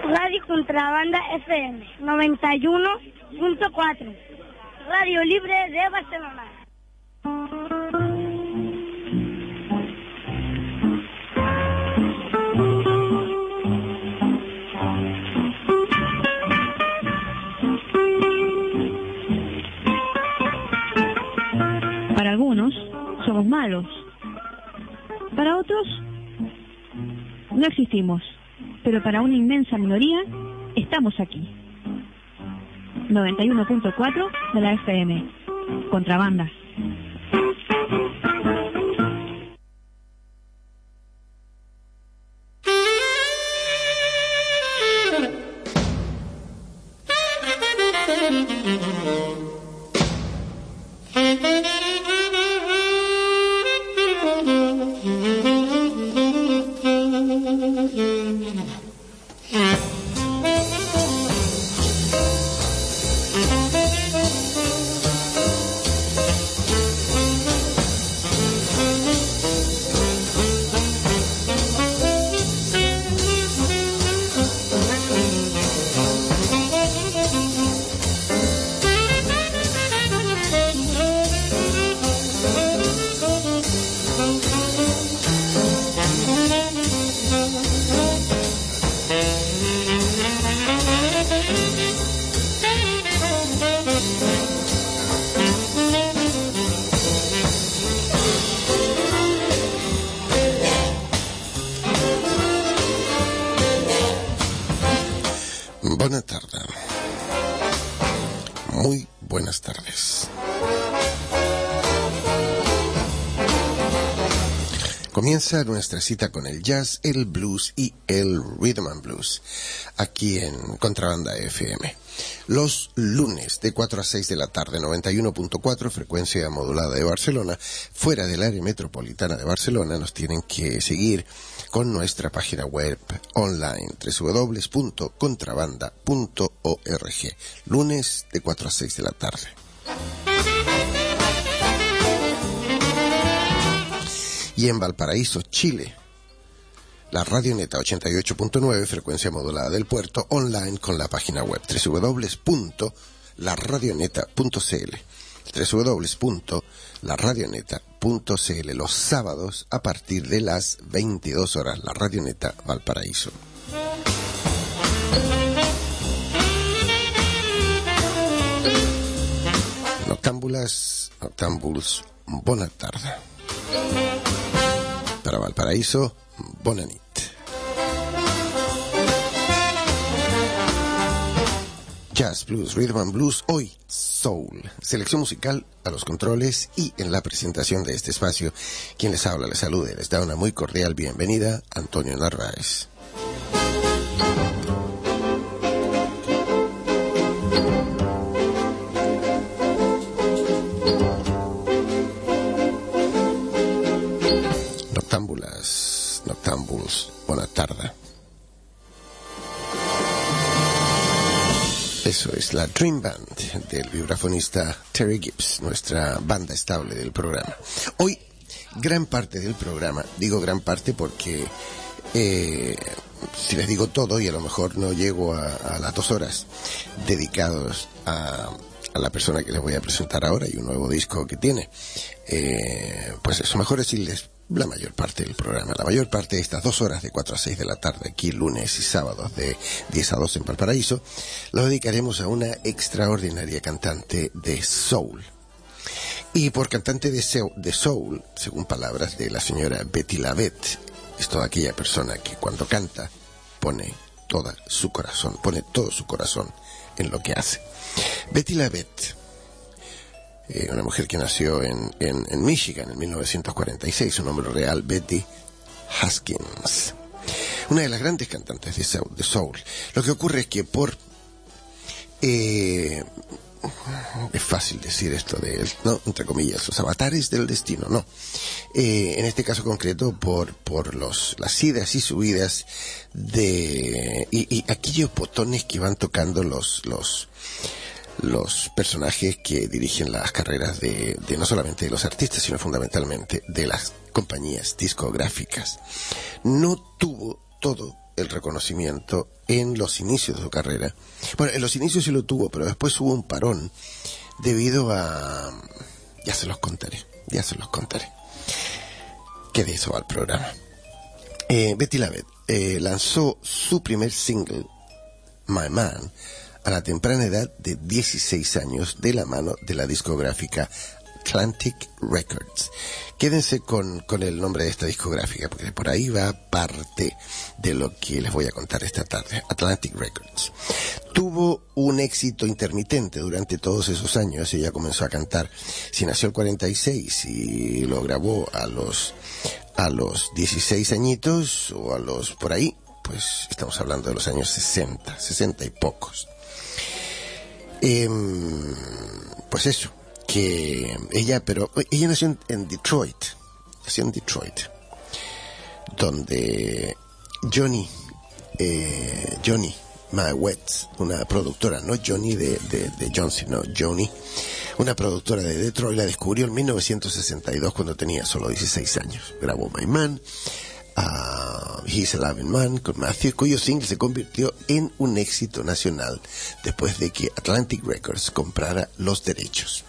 Radio Contrabanda FM 91.4. Radio Libre de Barcelona. Para algunos somos malos, para otros no existimos, pero para una inmensa minoría estamos aquí. 91.4 de la FM, Contrabanda. Buenas tardes. Muy buenas tardes. Comienza nuestra cita con el jazz, el blues y el rhythm and blues, aquí en Contrabanda FM. Los lunes de 4 a 6 de la tarde, 91.4, frecuencia modulada de Barcelona. Fuera del área metropolitana de Barcelona nos tienen que seguir con nuestra página web online, www.contrabanda.org. Lunes de 4 a 6 de la tarde. Y en Valparaíso, Chile, la Radioneta 88.9, frecuencia modulada del puerto, online con la página web www.laradioneta.cl, www.laradioneta.cl, los sábados a partir de las 22 horas, la Radioneta Valparaíso. Noctámbulos, buena tarde. Para Valparaíso, bona nit. Jazz, blues, rhythm and blues, hoy soul. Selección musical a los controles y en la presentación de este espacio, quien les habla, les saluda y les da una muy cordial bienvenida, Antonio Narváez. Noctámbulos, buena tarde. Eso es la Dream Band del vibrafonista Terry Gibbs, nuestra banda estable del programa. Hoy, gran parte del programa, digo gran parte porque si les digo todo y a lo mejor no llego a las 2 horas dedicados a la persona que les voy a presentar ahora y un nuevo disco que tiene, pues eso, mejor decirles la mayor parte del programa, la mayor parte de estas 2 horas de 4 a 6 de la tarde, aquí lunes y sábados de 10 a 12 en Valparaíso, lo dedicaremos a una extraordinaria cantante de soul. Y por cantante de soul, según palabras de la señora Betty LaVette, es toda aquella persona que cuando canta pone todo su corazón en lo que hace. Betty LaVette, una mujer que nació en Michigan en 1946, su nombre real Betty Haskins, una de las grandes cantantes de soul. Lo que ocurre es que es fácil decir esto de, no, entre comillas, los avatares del destino, no. En este caso concreto, por las idas y subidas y aquellos botones que van tocando los personajes que dirigen las carreras de no solamente de los artistas, sino fundamentalmente de las compañías discográficas. No tuvo todo el reconocimiento en los inicios de su carrera. Bueno, en los inicios sí lo tuvo, pero después hubo un parón debido a... Ya se los contaré. Que de eso va el programa. Betty Lavette lanzó su primer single, My Man, a la temprana edad de 16 años de la mano de la discográfica Atlantic Records. Quédense con el nombre de esta discográfica, porque por ahí va parte de lo que les voy a contar esta tarde. Atlantic Records. Tuvo un éxito intermitente durante todos esos años. Ella comenzó a cantar, si nació el 46 y lo grabó a los 16 añitos o a los por ahí, pues estamos hablando de los años 60 y pocos. Pues eso, que ella nació en Detroit, donde Johnny Mawetz, una productora, no Johnny de John, sino Johnny, una productora de Detroit, la descubrió en 1962 cuando tenía solo 16 años. Grabó My Man, He's a Loving Man con Matthew, cuyo single se convirtió en un éxito nacional después de que Atlantic Records comprara los derechos.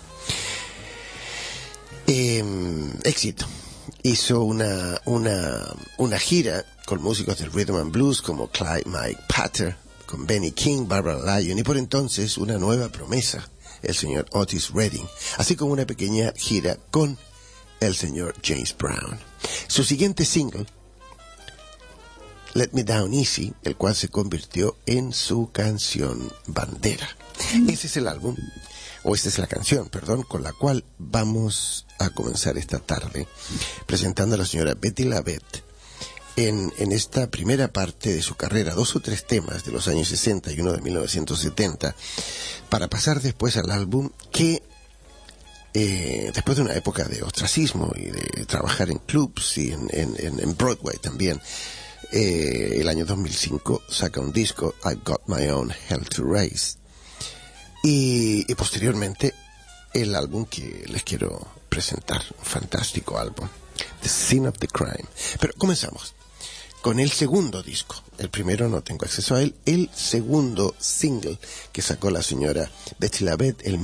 Éxito. Hizo una gira con músicos del Rhythm and Blues como Clyde Mike Pater, con Benny King, Barbara Lyon y por entonces una nueva promesa, el señor Otis Redding, así como una pequeña gira con el señor James Brown. Su siguiente single, Let Me Down Easy, el cual se convirtió en su canción bandera. Ese es el álbum, o esta es la canción, perdón, con la cual vamos a comenzar esta tarde, presentando a la señora Betty Lavette en esta primera parte de su carrera, 2 o 3 temas de los años 60 y uno de 1970, para pasar después al álbum que, después de una época de ostracismo y de trabajar en clubs y en Broadway también, el año 2005 saca un disco, I've Got My Own Hell to Raise, y posteriormente el álbum que les quiero presentar, un fantástico álbum, The Sin of the Crime. Pero comenzamos con el segundo disco. El primero no tengo acceso a él. El segundo single que sacó la señora Betty Lavette en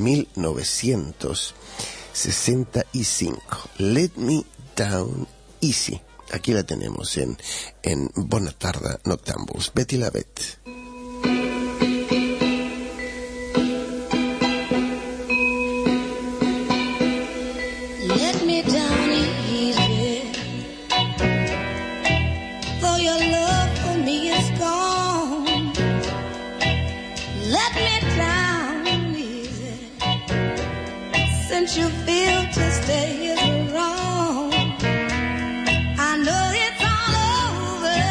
1965, Let Me Down Easy. Aquí la tenemos en Bona Tarda Noctambuls, Betty Lavette. Let me down easy, though your love for me is gone. Let me down easy, since you feel to stay is wrong. I know it's all over,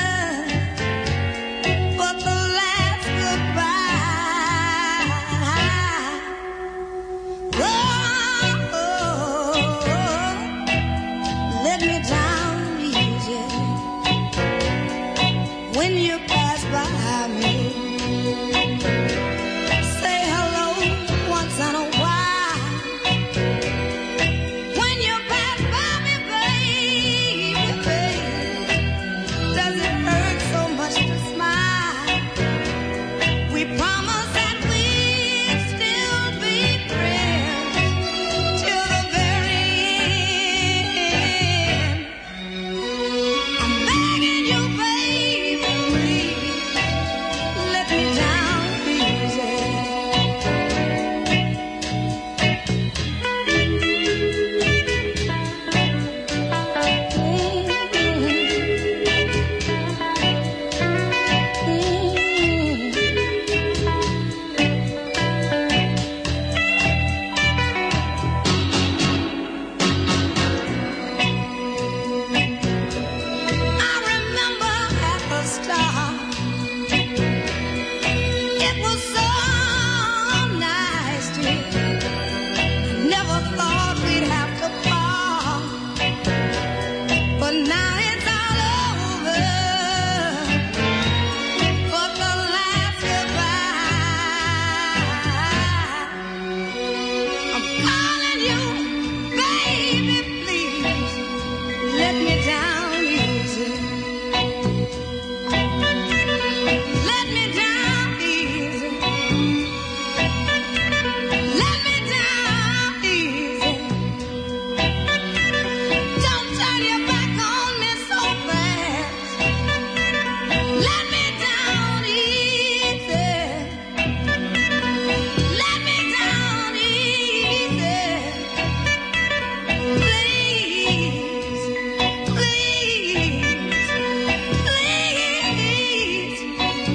but the last goodbye. Oh, let me down easy when you pass by me. Say hello once in a while.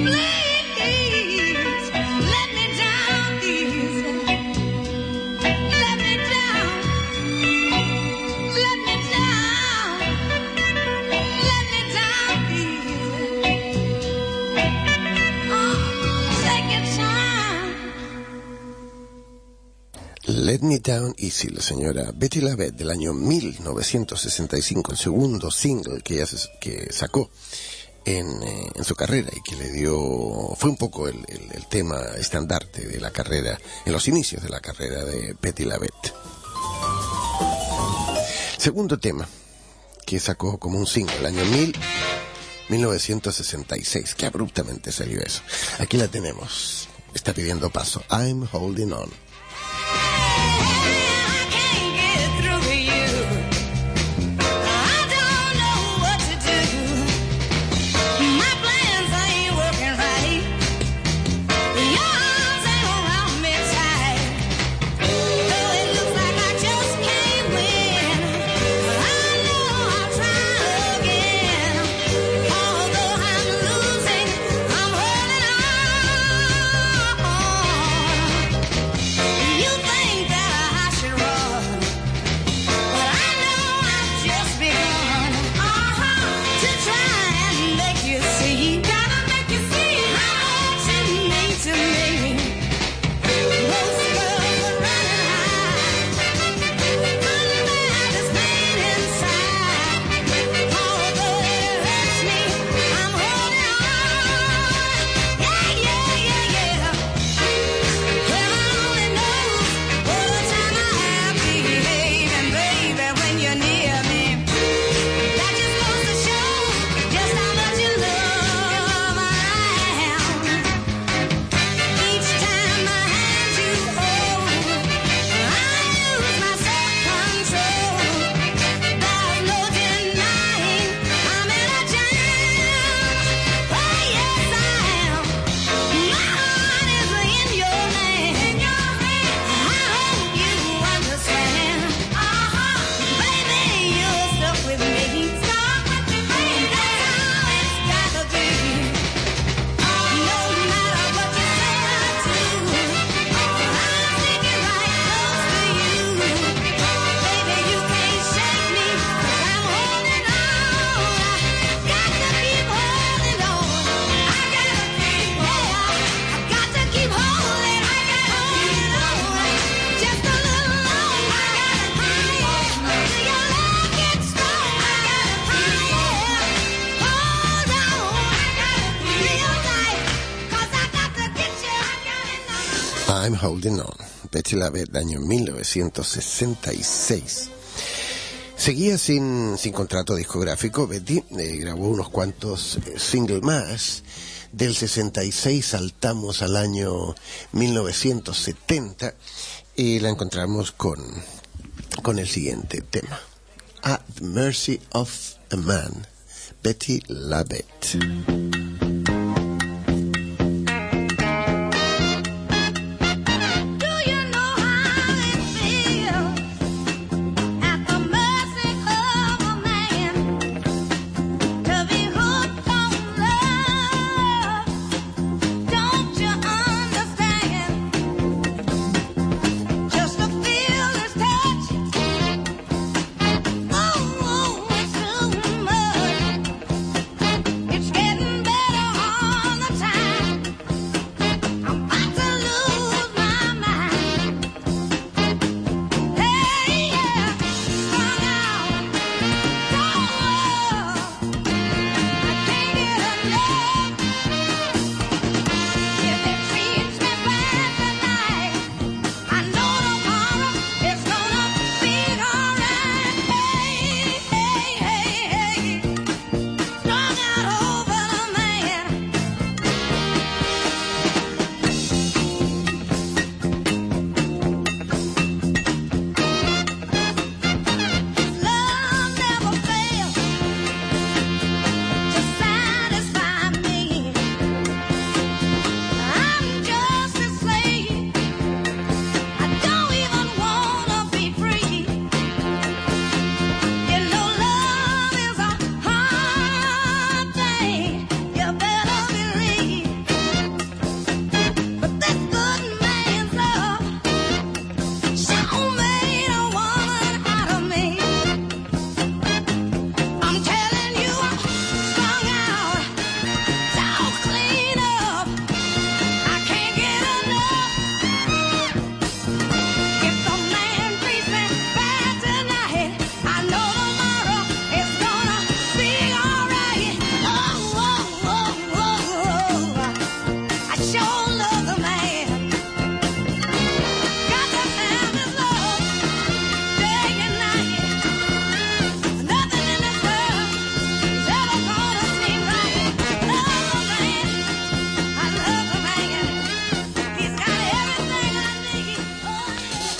Please let me down easy. Let me down. Let me down. Let me down easy. Oh, take your time. Let Me Down Easy, la señora Betty LaBette, del año 1965, el segundo single que ella que sacó en su carrera y que le dio, fue un poco el tema estandarte de la carrera, en los inicios de la carrera de Betty LaBette. Segundo tema que sacó como un single, el año 1966, que abruptamente salió eso. Aquí la tenemos, está pidiendo paso, I'm Holding On. I'm Holding On, Betty LaBette, año 1966. Seguía sin contrato discográfico. Betty grabó unos cuantos singles más. Del 66 saltamos al año 1970 y la encontramos con el siguiente tema, At the Mercy of a Man, Betty LaBette. It's getting better.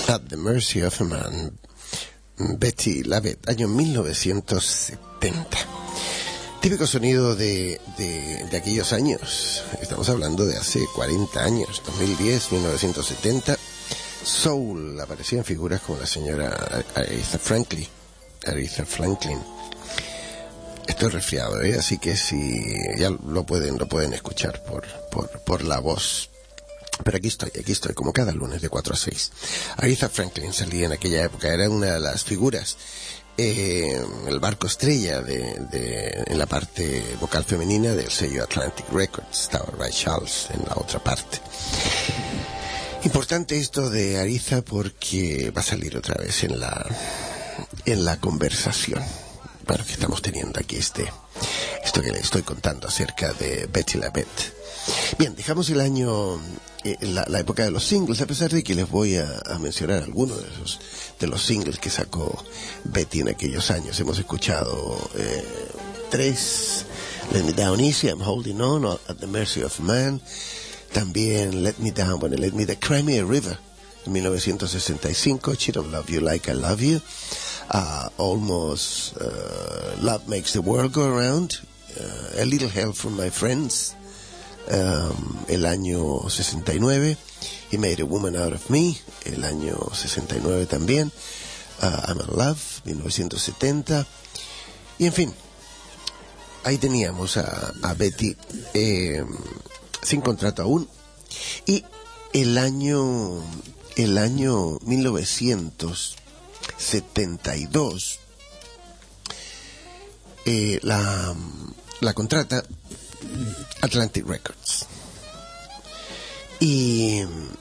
At the Mercy of a Man, Betty LaVette, año 1970. Típico sonido de aquellos años. Estamos hablando de hace 40 años, 2010, 1970. Soul aparecía en figuras como la señora Aretha Franklin. Estoy resfriado, así que si ya lo pueden escuchar por la voz. Pero aquí estoy, como cada lunes de 4 a 6. Aretha Franklin salía en aquella época, era una de las figuras, el barco estrella en la parte vocal femenina del sello Atlantic Records. Estaba Ray Charles en la otra parte. Importante esto de Aretha porque va a salir otra vez en la conversación. Bueno, que estamos teniendo aquí esto que le estoy contando acerca de Betty LaVette. Bien, dejamos el año, la época de los singles, a pesar de que les voy a mencionar algunos de los singles que sacó Betty en aquellos años. Hemos escuchado 3, Let Me Down Easy, I'm Holding On, At the Mercy of Man. También Let Me Down, The Crimea River, en 1965, She Don't Love You Like I Love You. Almost Love Makes the World Go Around, A Little Help from My Friends, el año 69, He Made a Woman Out of Me, el año 69 también, I'm in Love, 1970, y en fin, ahí teníamos a Betty sin contrato aún, y el año 1972 la contrata Atlantic Records, y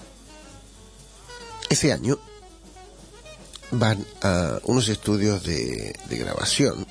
ese año van a unos estudios de grabación,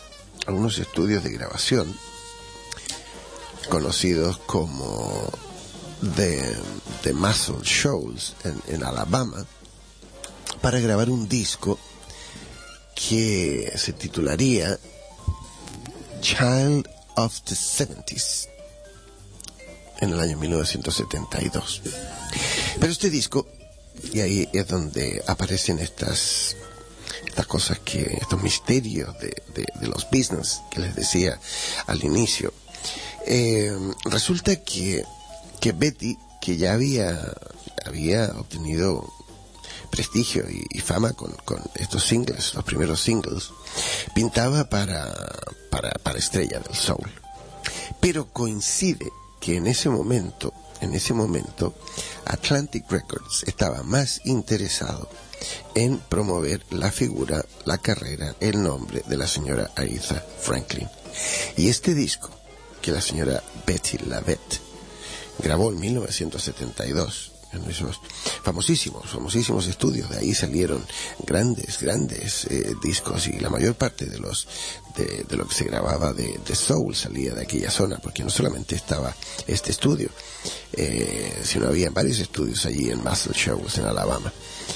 conocidos como The Muscle Shoals en Alabama, para grabar un disco que se titularía Child of the 70s en el año 1972. Pero este disco, y ahí es donde aparecen estas cosas, estos misterios de los business que les decía al inicio, resulta que Betty, que ya había obtenido prestigio y fama con estos singles, los primeros singles, pintaba para estrella del soul. Pero coincide que en ese momento Atlantic Records estaba más interesado en promover la figura, la carrera, el nombre de la señora Aretha Franklin. Y este disco que la señora Betty LaVette grabó en 1972, en esos famosísimos estudios, de ahí salieron grandes discos, y la mayor parte de lo que se grababa de soul salía de aquella zona, porque no solamente estaba este estudio, sino había varios estudios allí en Muscle Shoals, en Alabama.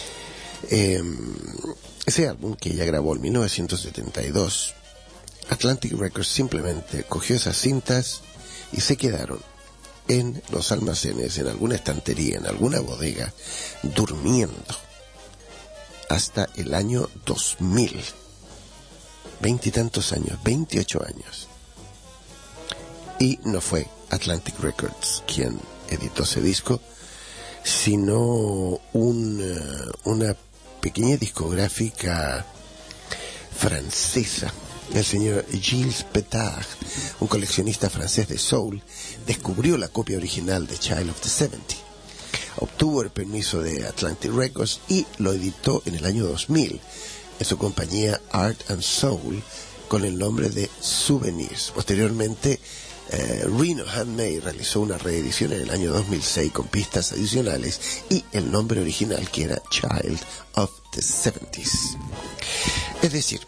Ese álbum que ella grabó en 1972, Atlantic Records simplemente cogió esas cintas y se quedaron en los almacenes, en alguna estantería, en alguna bodega, durmiendo hasta el año 2000. 20 y tantos años, 28 años. Y no fue Atlantic Records quien editó ese disco, sino una pequeña discográfica francesa. El señor Gilles Petard, un coleccionista francés de soul, descubrió la copia original de Child of the 70. Obtuvo el permiso de Atlantic Records y lo editó en el año 2000 en su compañía Art and Soul con el nombre de Souvenirs. Posteriormente, Reno Handmade realizó una reedición en el año 2006 con pistas adicionales y el nombre original, que era Child of the 70s. Es decir,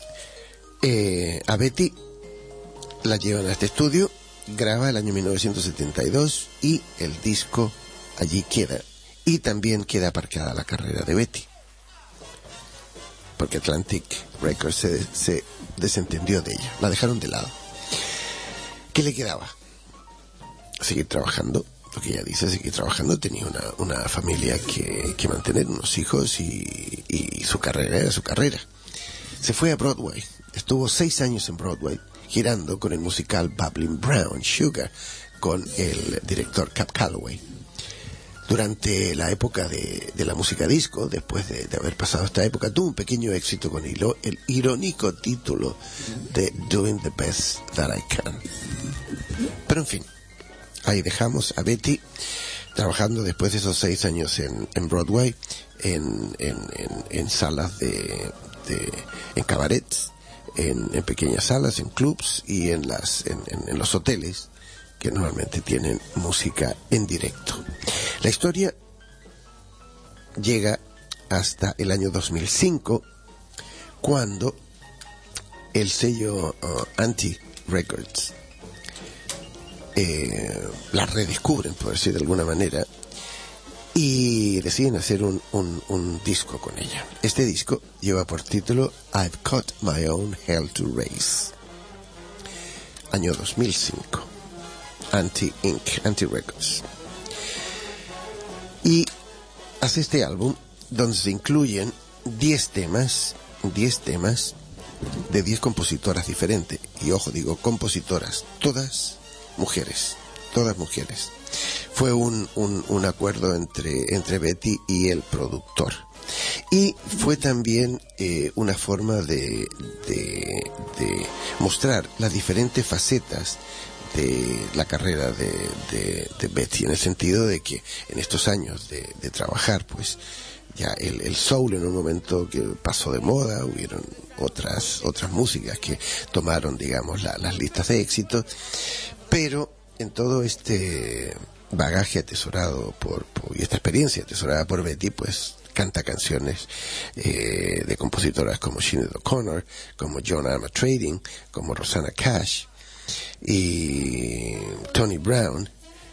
a Betty la llevan a este estudio, graba el año 1972 y el disco allí queda. Y también queda aparcada la carrera de Betty, porque Atlantic Records se desentendió de ella, la dejaron de lado. ¿Qué le quedaba? Seguir trabajando lo que ella dice, seguir trabajando. Tenía una familia que mantener, unos hijos y su carrera era su carrera. Se fue a Broadway. Estuvo 6 años en Broadway, girando con el musical Bubbling Brown Sugar, con el director Cab Calloway. Durante la época de la música disco, después de haber pasado esta época, tuvo un pequeño éxito con el irónico título de Doing the Best That I Can. Pero en fin, ahí dejamos a Betty trabajando después de esos 6 años en Broadway, en salas en cabarets, en pequeñas salas, en clubs y en los hoteles que normalmente tienen música en directo. La historia llega hasta el año 2005, cuando el sello Anti Records la redescubren, por decir de alguna manera, y deciden hacer un disco con ella. Este disco lleva por título I've Got My Own Hell to Raise. Año 2005. Anti Records. Y hace este álbum donde se incluyen 10 temas de 10 compositoras diferentes. Y ojo, digo compositoras, todas mujeres. Fue un acuerdo entre Betty y el productor. Y fue también una forma de mostrar las diferentes facetas de la carrera de Betty, en el sentido de que en estos años de trabajar, pues ya el soul en un momento que pasó de moda, hubieron otras músicas que tomaron, digamos, las listas de éxito, pero en todo este bagaje atesorado y esta experiencia atesorada por Betty, pues canta canciones de compositoras como Sinéad O'Connor, como John Armatrading, como Rosanna Cash y Tony Brown.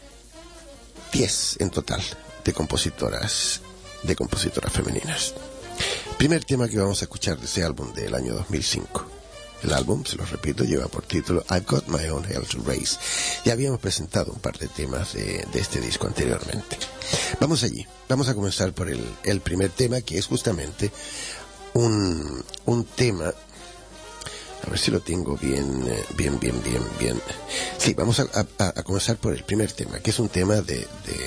10 en total de compositoras femeninas. Primer tema que vamos a escuchar de ese álbum del año 2005. El álbum, se los repito, lleva por título I've Got My Own Hell to Raise. Ya habíamos presentado un par de temas de este disco anteriormente. Vamos allí. Vamos a comenzar por el primer tema, que es justamente un tema. A ver si lo tengo bien. Sí, vamos a comenzar por el primer tema, que es un tema de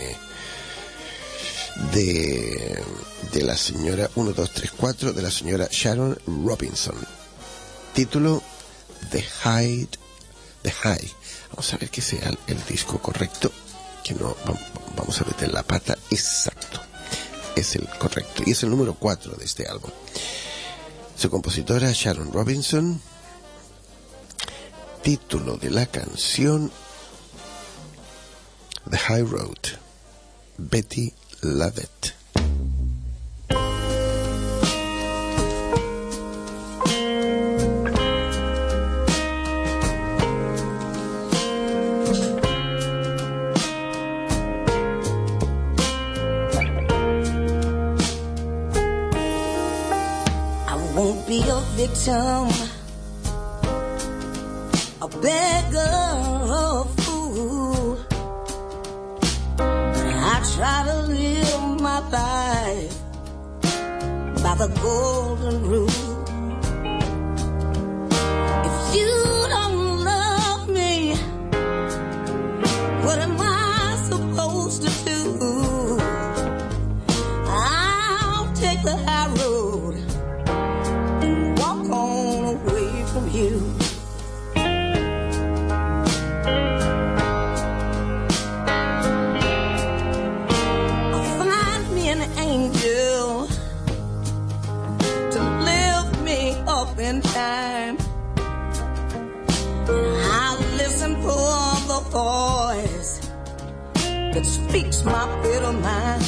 la señora 1, 2, 3, 4, de la señora Sharon Robinson. Título The High. Vamos a ver que sea el disco correcto, que no vamos a meter la pata. Exacto, es el correcto y es el número 4 de este álbum. Su compositora Sharon Robinson. Título de la canción The High Road, Betty Lovett. Be a victim, a beggar, a fool, but I try to live my life by the golden rule. If you don't love me, what am I supposed to do? I'll take the high road, away from you. I'll find me an angel to lift me up in time, and I'll listen for the voice that speaks my bitter mind.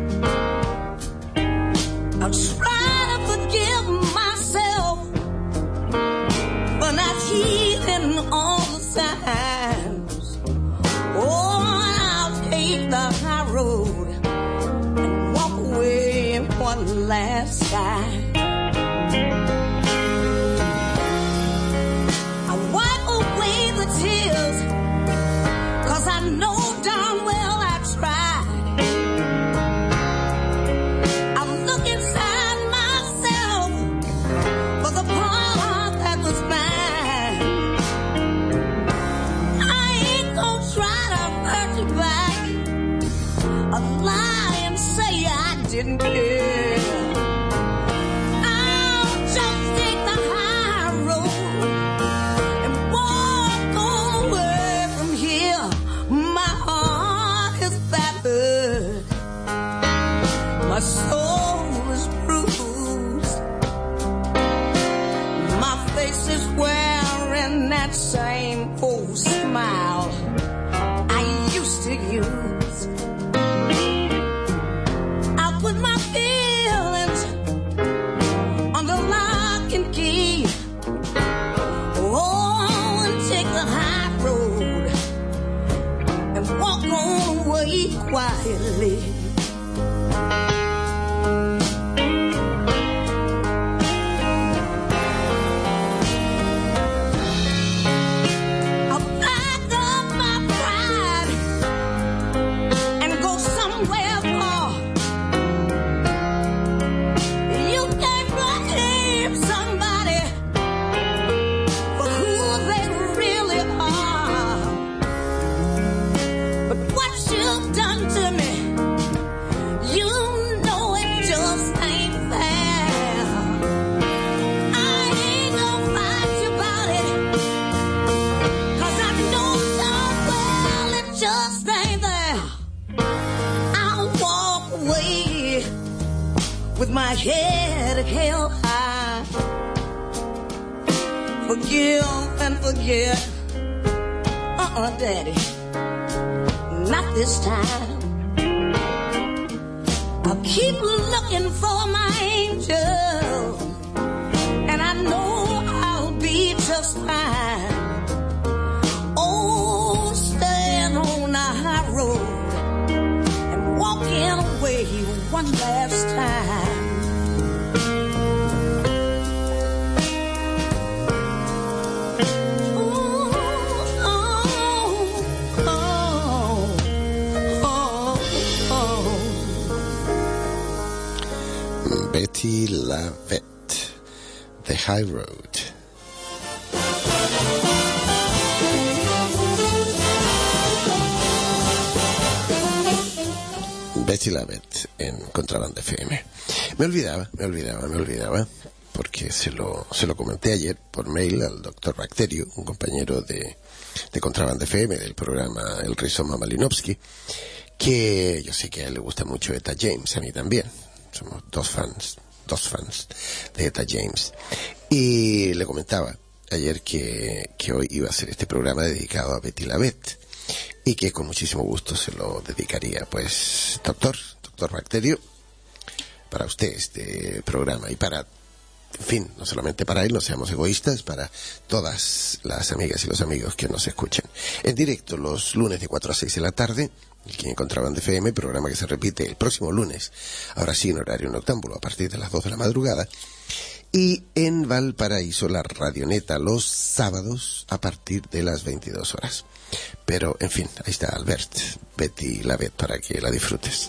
I'll try to forgive myself for not heeding all the signs. Oh, I'll take the high road and walk away one last time. I wipe away the tears, 'cause I know darn well I a lie and say I didn't care. I'll just take the high road and walk on away from here. My heart is battered, my soul is bruised, my face is wearing that same old smile I used to use. I put my feelings under lock and key. Oh, and take the high road and walk on away quietly. With my head held high, forgive and forget. Daddy, not this time. I'll keep looking for my angel, and I know I'll be just fine. Oh, stand on the high road and walking away one last time. Betty Lavette, The High Road. Betty Lavette en Contrabanda FM. Me olvidaba, porque se lo comenté ayer por mail al doctor Bacterio, un compañero de Contrabanda FM, del programa El Rizoma Malinowski, que yo sé que a él le gusta mucho Etta James, a mí también. Somos dos fans de Etta James. Y le comentaba ayer que hoy iba a ser este programa dedicado a Betty Lavette y que con muchísimo gusto se lo dedicaría. Pues, doctor Bacterio, para usted este programa y para, en fin, no solamente para él, no seamos egoístas, para todas las amigas y los amigos que nos escuchan. En directo los lunes de 4 a 6 de la tarde, aquí en Contrabanda FM, programa que se repite el próximo lunes, ahora sí en horario noctámbulo, a partir de las 2 de la madrugada. Y en Valparaíso, la Radioneta, los sábados, a partir de las 22 horas. Pero, en fin, ahí está Albert, Betty Lavette, para que la disfrutes.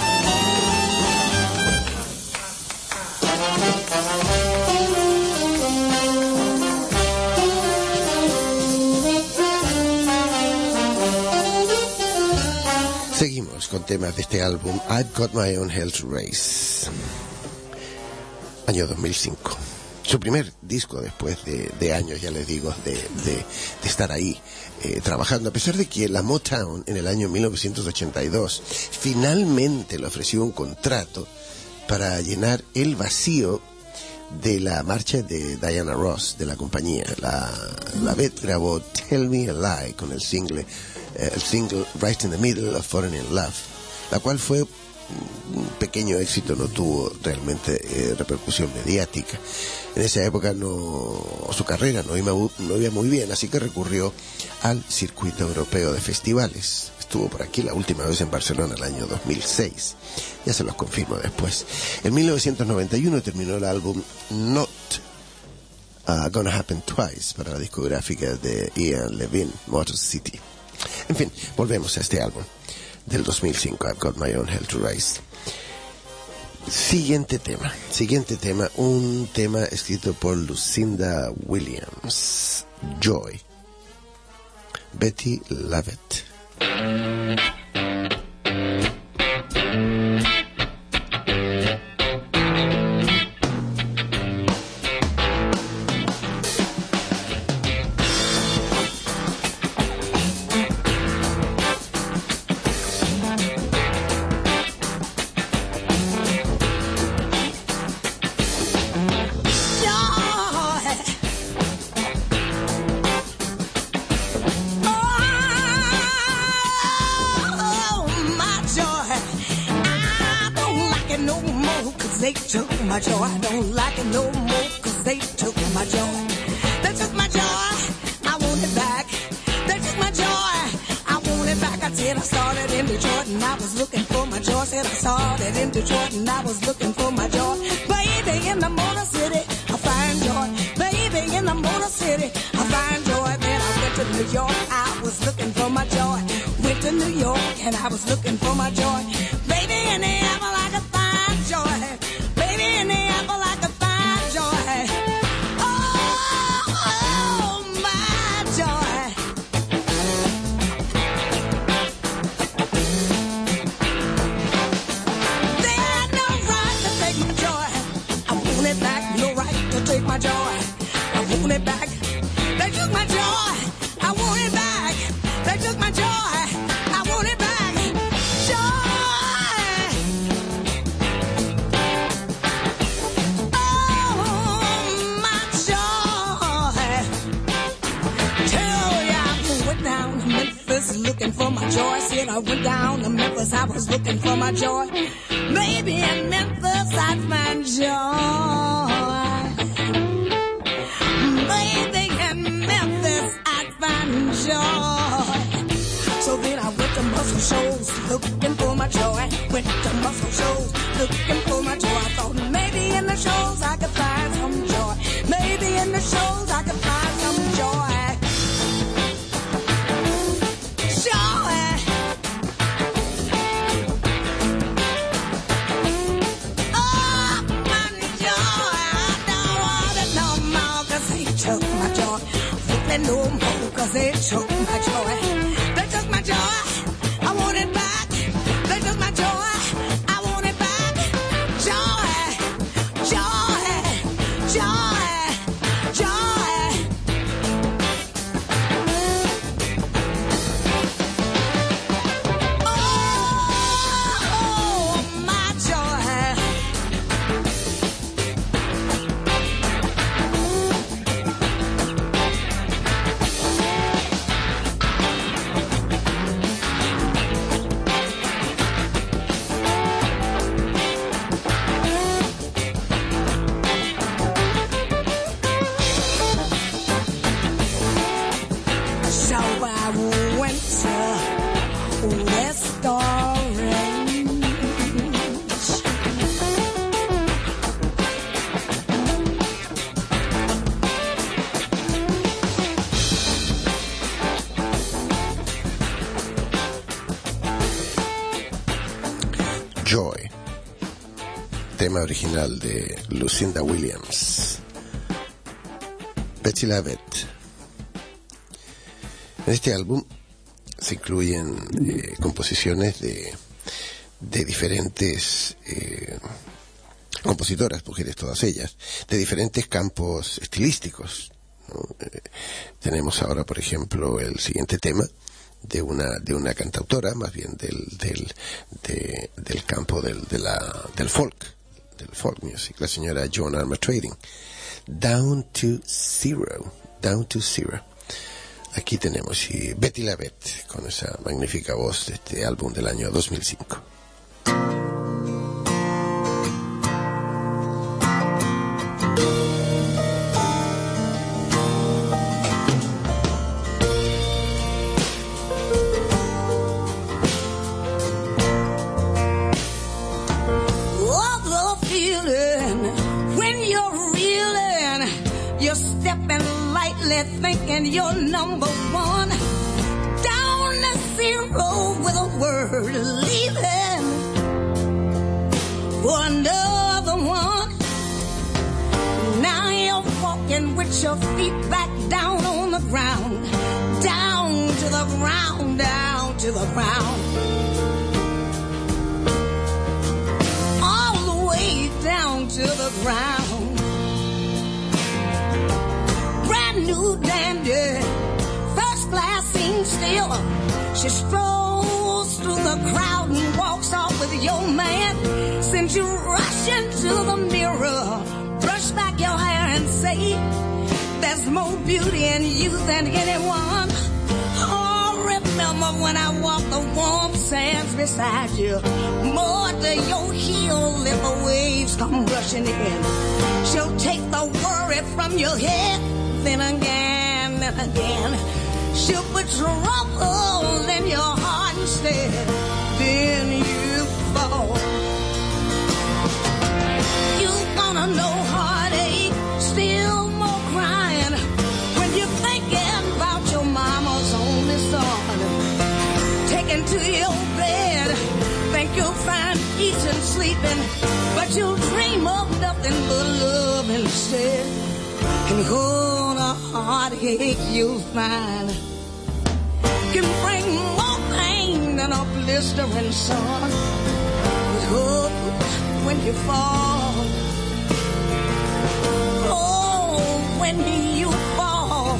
Seguimos con temas de este álbum, I've Got My Own Hell to Raise, año 2005. Su primer disco después de años, ya les digo, de estar ahí trabajando, a pesar de que la Motown en el año 1982 finalmente le ofreció un contrato para llenar el vacío de la marcha de Diana Ross de la compañía. Lavette grabó Tell Me a Lie con el single Right in the Middle of Falling in Love, la cual fue un pequeño éxito, no tuvo realmente repercusión mediática. En esa época su carrera no iba muy bien, así que recurrió al circuito europeo de festivales. Estuvo por aquí la última vez en Barcelona el año 2006. Ya se los confirmo después. En 1991 terminó el álbum Not Gonna Happen Twice para la discográfica de Ian Levine, Motor City. En fin, volvemos a este álbum del 2005, I've Got My Own Hell to Raise. Siguiente tema, un tema escrito por Lucinda Williams, Joy, Betty Lavette. 'cause they took my joy. I don't like it no more 'cause they took my joy. They took my joy, I want it back. They took my joy, I want it back. I said I started in Detroit and I was looking for my joy. Said I started in Detroit and I was looking for my joy. Baby, in the Motor City, I find joy. Baby, in the Motor City, I find joy. Then I went to New York, I was looking for my joy. Went to New York and I was looking for my joy. Baby, in the apple I could find joy. Baby, in the apple I could find joy. Oh, my joy. They had no right to take my joy. I want it back. No right to take my joy. I want it back. They took my joy. I want it back. They took my joy. I want it back. Joy. Oh, my joy. Tell ya I went down to Memphis looking for my joy. Said I went down to Memphis, I was looking for my joy. Maybe in Memphis I'd find joy. Maybe in Memphis I'd find joy. So then I went to muscle shows looking for my joy. Went to muscle shows looking for my joy. I thought maybe in the shows I could find some joy. Maybe in the shows I could find some joy. Joy. Oh, my joy. I don't want it no more 'cause they took my joy. Want it no more 'cause they took my joy. They took my joy, I want it back. They took my joy, I want it back. Joy, joy, joy, joy. Oh, my joy. So I went to West Orange. Joy, tema original de Lucinda Williams. Betsy LaVette. En este álbum se incluyen composiciones de diferentes compositoras, mujeres todas ellas, de diferentes campos estilísticos, ¿no? Tenemos ahora, por ejemplo, el siguiente tema de una cantautora, más bien del campo del folk music, la señora Joan Armatrading. Down to Zero. Aquí tenemos Betty LaVette con esa magnífica voz de este álbum del año 2005. Oh, the feeling when you're reeling, you're stepping lightly, thinking you're number one. Down to zero with a word, leaving for another one. Now you're walking with your feet back down on the ground, down to the ground, down to the ground. All the way down to the ground. Brand new dandy, first class scene still. She strolls through the crowd and walks off with your man. Sends you rushing to the mirror, brush back your hair and say, there's more beauty in you than anyone. Oh, remember when I walked the warm sands beside you. More to your heel if the waves come rushing in. She'll take the worry from your head. Then again, she'll put trouble in your heart instead. Then you fall. You're gonna know heartache, still more crying when you're thinking about your mama's only son. Taken to your bed, think you'll find peace in sleeping, but you'll dream of nothing but love instead. And oh, the heartache you'll find can bring more pain than a blistering sun. But oh, when you fall, oh, when you fall,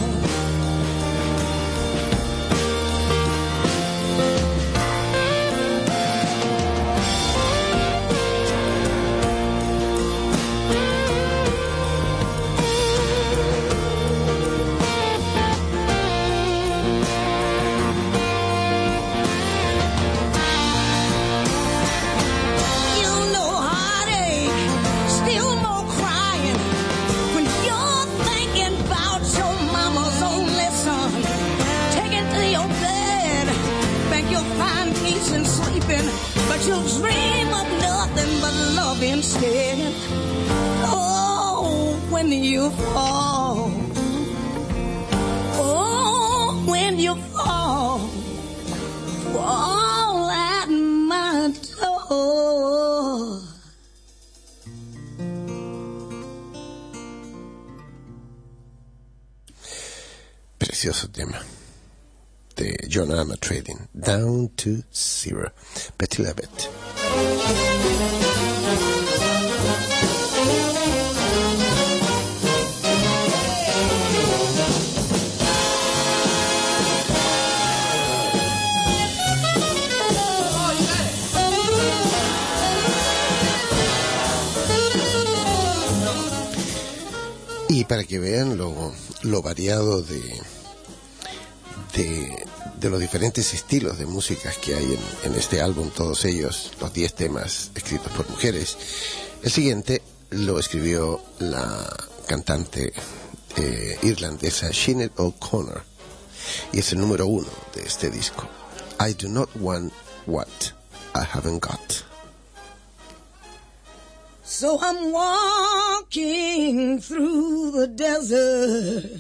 but you'll dream of nothing but love instead. Oh, when you fall, oh, when you fall, fall at my door. Precioso tema de John Armatrading, Down to Zero, Betty Leavitt. Y para que vean lo variado de los diferentes estilos de músicas que hay en este álbum, todos ellos, los 10 temas escritos por mujeres, el siguiente lo escribió la cantante irlandesa Sinead O'Connor y es el número 1 de este disco, I Do Not Want What I Haven't Got. So I'm walking through the desert,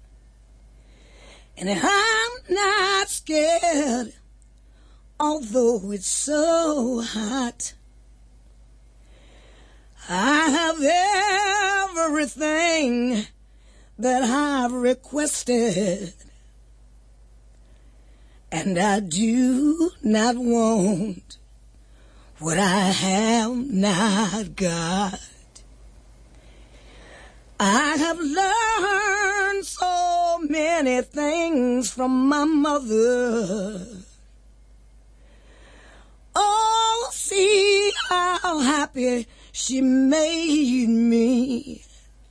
and I'm not scared, although it's so hot. I have everything that I've requested, and I do not want what I have not got. I have learned so many things from my mother. Oh, see how happy she made me.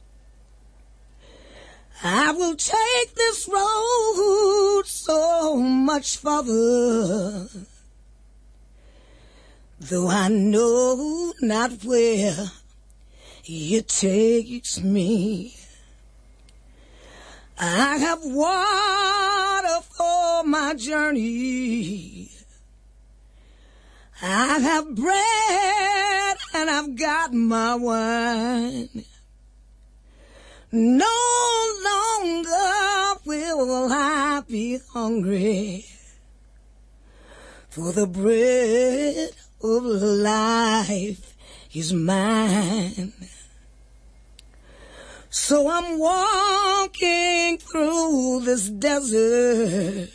I will take this road so much farther, though I know not where it takes me. I have water for my journey. I have bread and I've got my wine. No longer will I be hungry, for the bread of life is mine. So I'm walking through this desert,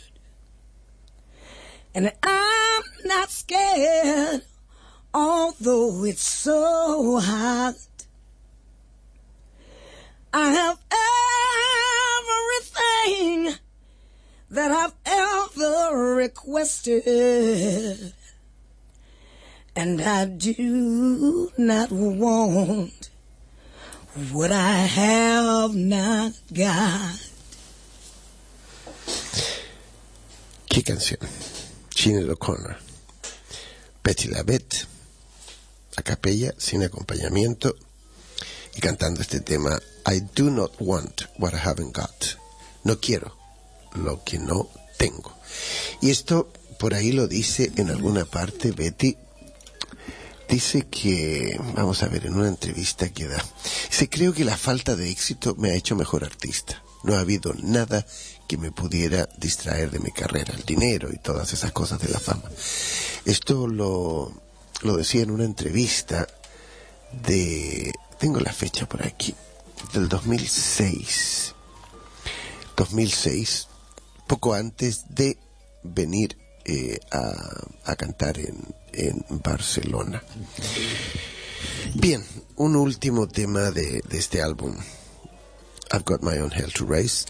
and I'm not scared, although it's so hot. I have everything that I've ever requested, and I do not want what I have not got. ¿Qué canción? Sinéad O'Connor, Betty LaVette, a capella, sin acompañamiento, y cantando este tema, I do not want what I haven't got. No quiero lo que no tengo. Y esto por ahí lo dice en alguna parte Betty. Dice que, vamos a ver, en una entrevista que da, dice, creo que la falta de éxito me ha hecho mejor artista. No ha habido nada que me pudiera distraer de mi carrera, el dinero y todas esas cosas de la fama. Esto lo decía en una entrevista tengo la fecha por aquí, del 2006, poco antes de venir a cantar en Barcelona. Bien, un último tema de este álbum, I've Got My Own Hell to Raise,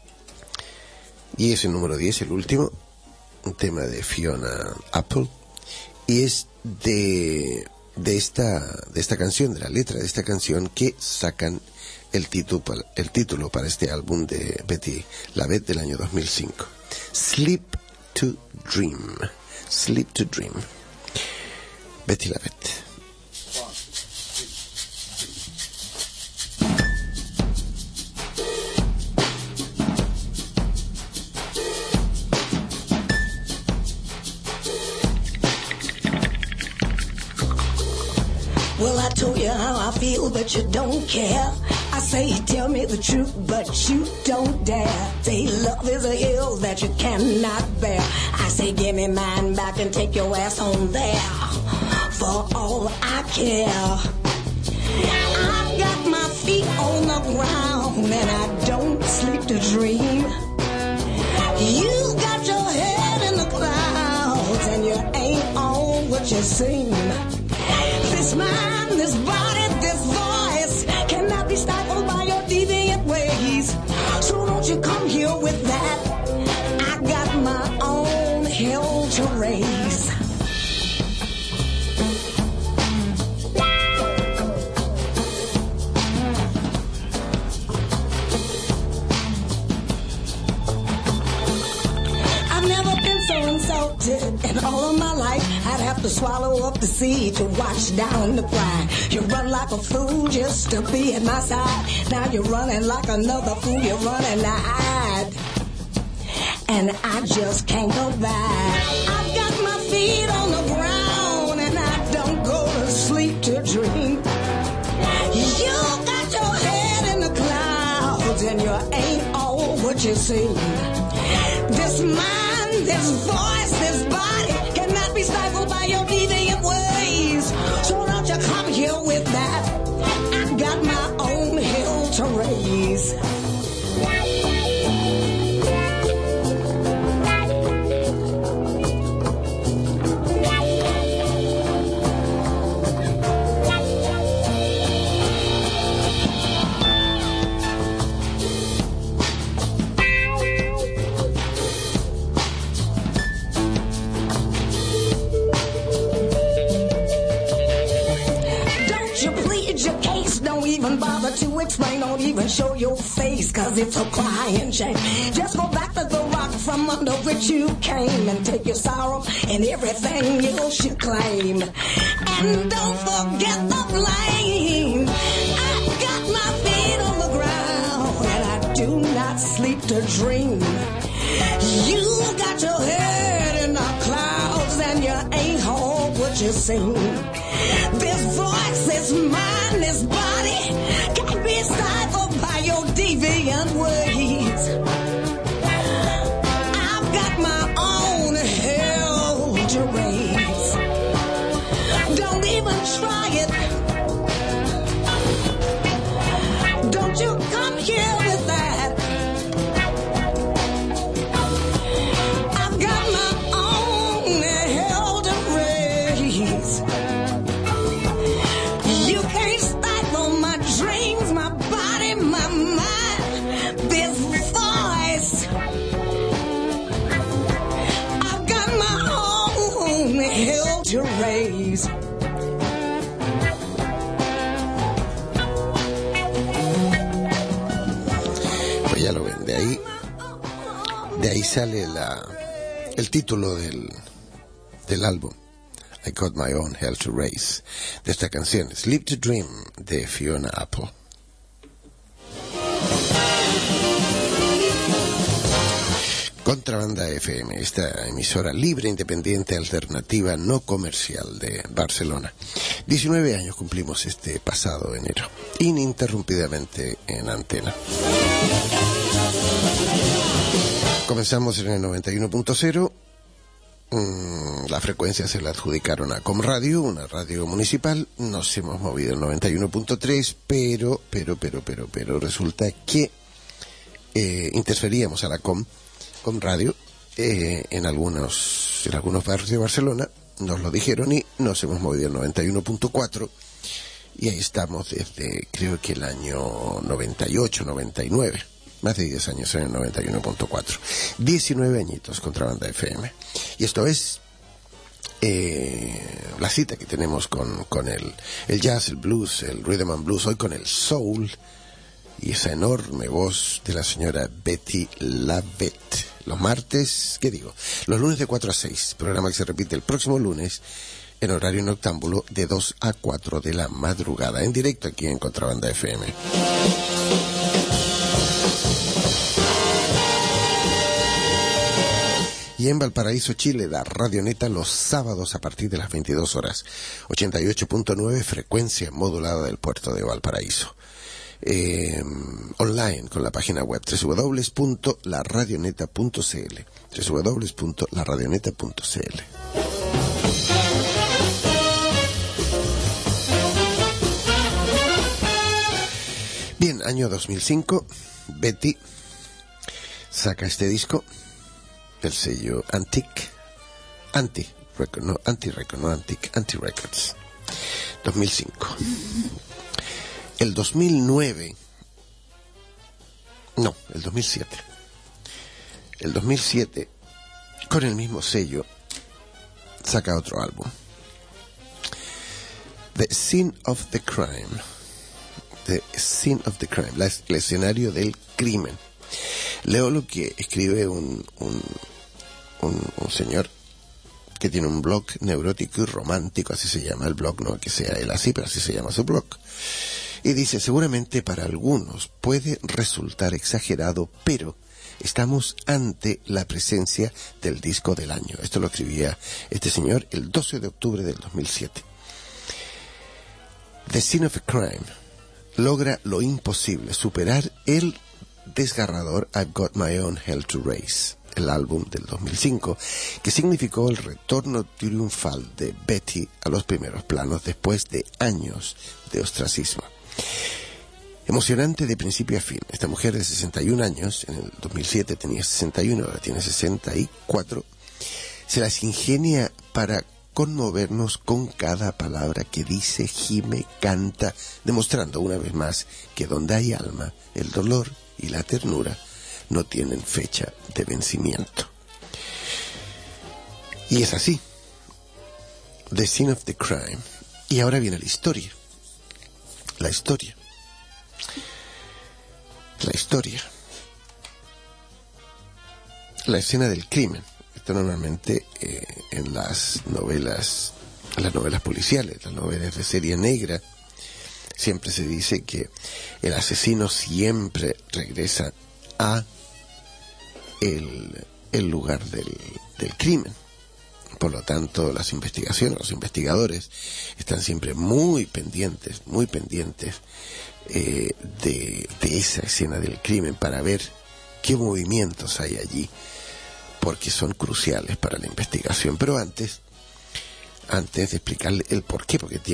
y es el número 10, el último, un tema de Fiona Apple, y es de esta canción, de la letra de esta canción, que sacan el título para este álbum de Betty LaVette del año 2005. Sleep to Dream. Betty LaVette. Well, I told you how I feel, but you don't care. I say, tell me the truth, but you don't dare. Say, love is a hill that you cannot bear. I say, give me mine back and take your ass home there. For all I care, I've got my feet on the ground and I don't sleep to dream. You got your head in the clouds and you ain't on what you seem. This mind, this body, this voice cannot be stifled by your deviant ways. So don't you come here with that. I got my own hell to raise. I've never been so insulted in all of my life. I'd have to swallow up the seed to wash down the pride. You run like a fool just to be at my side. Now you're running like another fool, you're running to hide. And I just can't go back. I've got my feet on the ground and I don't go to sleep to dream. You got your head in the clouds and you ain't all what you seem. This mind, this voice, this body cannot be stifled by your deviant ways. So don't you come here with that. I got my own hell to raise. Don't even bother to explain, don't even show your face, cause it's a crying shame. Just go back to the rock from under which you came and take your sorrow and everything else you claim. And don't forget the blame. I got my feet on the ground and I do not sleep to dream. You got your head in the clouds and you ain't all what you seem. This voice, this mind, this body can't be stifled by your deviant ways. I've got my own hell to raise. Don't even try it. Don't you come here with that. I've got my own hell to raise. You can't stifle my dreams, my body, my mind, this voice. I've got my own hell to raise. Pues ya lo ven, de ahí sale El título del álbum, I Got My Own Hell to Raise, de esta canción, Sleep to Dream, de Fiona Apple. Contrabanda FM, esta emisora libre, independiente, alternativa, no comercial de Barcelona. 19 años cumplimos este pasado enero, ininterrumpidamente en antena. Comenzamos en el 91.0. La frecuencia se la adjudicaron a Comradio, una radio municipal. Nos hemos movido al 91.3, pero resulta que interferíamos a la Comradio en algunos barrios de Barcelona. Nos lo dijeron y nos hemos movido al 91.4 y ahí estamos desde creo que el año 98, 99. Más de 10 años en el 91.4. 19 añitos Contrabanda FM. Y esto es la cita que tenemos con el jazz, el blues, el rhythm and blues, hoy con el soul y esa enorme voz de la señora Betty Lavette. Los martes, los lunes de 4 a 6, programa que se repite el próximo lunes en horario noctámbulo de 2 a 4 de la madrugada, en directo aquí en Contrabanda FM. Y en Valparaíso, Chile, la Radioneta los sábados a partir de las 22 horas. 88.9, frecuencia modulada del puerto de Valparaíso. Online con la página web www.laradioneta.cl www.laradioneta.cl. Bien, año 2005, Betty saca este disco del sello Anti Records, 2005. El 2007. El 2007, con el mismo sello, saca otro álbum. The Scene of the Crime. El escenario del crimen. Leo lo que escribe un señor que tiene un blog neurótico y romántico, así se llama el blog, no que sea él así, pero así se llama su blog. Y dice, seguramente para algunos puede resultar exagerado, pero estamos ante la presencia del disco del año. Esto lo escribía este señor el 12 de octubre del 2007. The Scene of a Crime logra lo imposible, superar el desgarrador I've Got My Own Hell to Raise, el álbum del 2005, que significó el retorno triunfal de Betty a los primeros planos después de años de ostracismo. Emocionante de principio a fin. Esta mujer de 61 años, en el 2007 tenía 61, ahora tiene 64, se las ingenia para conmovernos con cada palabra que dice, gime, canta, demostrando una vez más que donde hay alma, el dolor y la ternura no tienen fecha de vencimiento. Y es así. The Scene of the Crime. Y ahora viene la historia. La historia. La escena del crimen. Esto normalmente en las novelas policiales, las novelas de serie negra, siempre se dice que el asesino siempre regresa a el lugar del crimen. Por lo tanto, las investigaciones, los investigadores están siempre muy pendientes de esa escena del crimen para ver qué movimientos hay allí, porque son cruciales para la investigación. Pero antes de explicarle el por qué, porque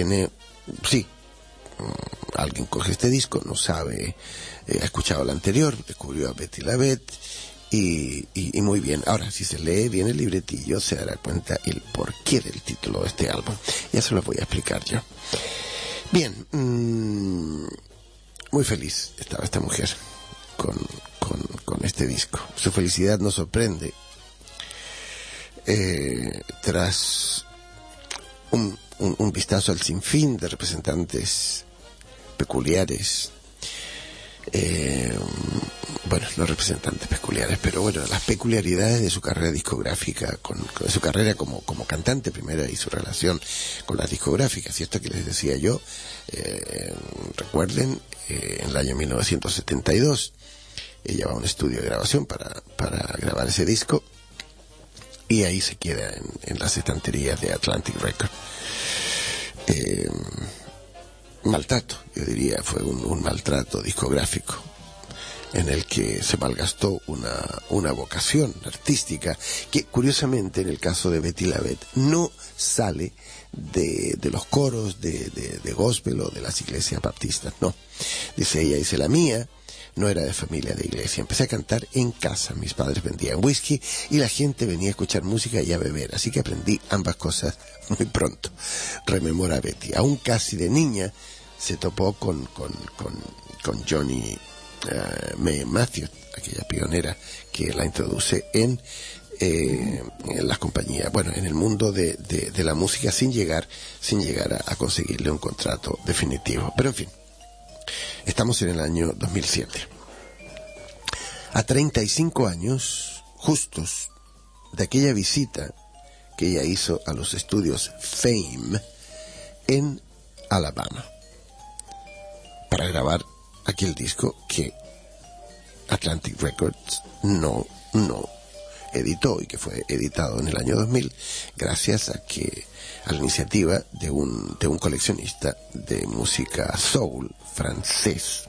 alguien coge este disco, no sabe, ha escuchado el anterior, descubrió a Betty Lavette y muy bien. Ahora, si se lee bien el libretillo, se dará cuenta el porqué del título de este álbum. Ya se lo voy a explicar yo. Bien, muy feliz estaba esta mujer con este disco. Su felicidad nos sorprende tras un vistazo al sinfín de representantes peculiares bueno, no representantes peculiares, pero bueno, las peculiaridades de su carrera discográfica, con su carrera como cantante primero y su relación con las discográficas. Y esto que les decía yo, recuerden, en el año 1972, ella va a un estudio de grabación para grabar ese disco, y ahí se queda en las estanterías de Atlantic Records. Maltrato, yo diría, fue un maltrato discográfico en el que se malgastó una vocación artística que, curiosamente, en el caso de Betty LaVette, no sale de los coros de gospel o de las iglesias baptistas, no. Dice ella, la mía no era de familia de iglesia. Empecé a cantar en casa. Mis padres vendían whisky y la gente venía a escuchar música y a beber. Así que aprendí ambas cosas muy pronto. Rememora Betty. Aún casi de niña se topó con Johnny Mae Matthews, aquella pionera que la introduce en las compañías, bueno, en el mundo de la música, sin llegar a conseguirle un contrato definitivo. Pero en fin, estamos en el año 2007. A 35 años justos de aquella visita que ella hizo a los estudios Fame en Alabama para grabar aquel disco que Atlantic Records no editó y que fue editado en el año 2000 gracias a la iniciativa de un coleccionista de música soul francés.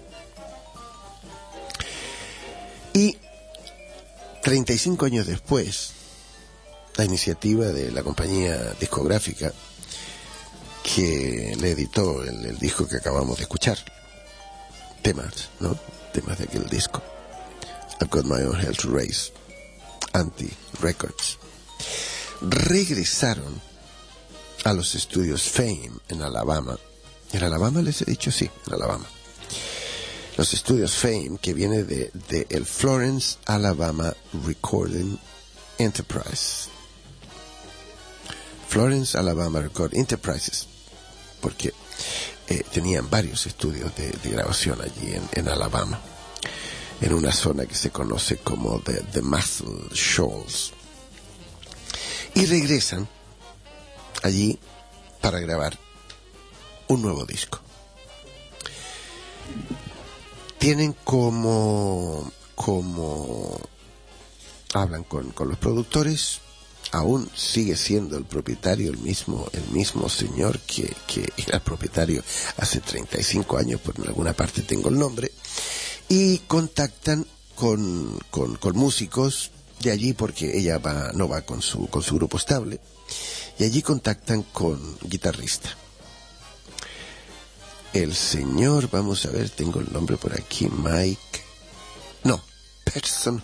Y 35 años después, la iniciativa de la compañía discográfica que le editó el disco que acabamos de escuchar, temas de aquel disco, I've Got My Own Hell to Raise, Anti Records, regresaron a los estudios Fame en Alabama. ¿En Alabama les he dicho? Sí, en Alabama. Los estudios Fame, que viene de el Florence, Alabama Recording Enterprise. Florence, Alabama Recording Enterprises, porque tenían varios estudios de grabación allí en Alabama, en una zona que se conoce como The Muscle Shoals. Y regresan allí para grabar un nuevo disco. Tienen como hablan con los productores. Aún sigue siendo el propietario el mismo señor que era propietario hace 35 años, por en alguna parte tengo el nombre, y contactan con músicos de allí, porque ella no va con su grupo estable, y allí contactan con guitarrista. El señor, vamos a ver, tengo el nombre por aquí, Patterson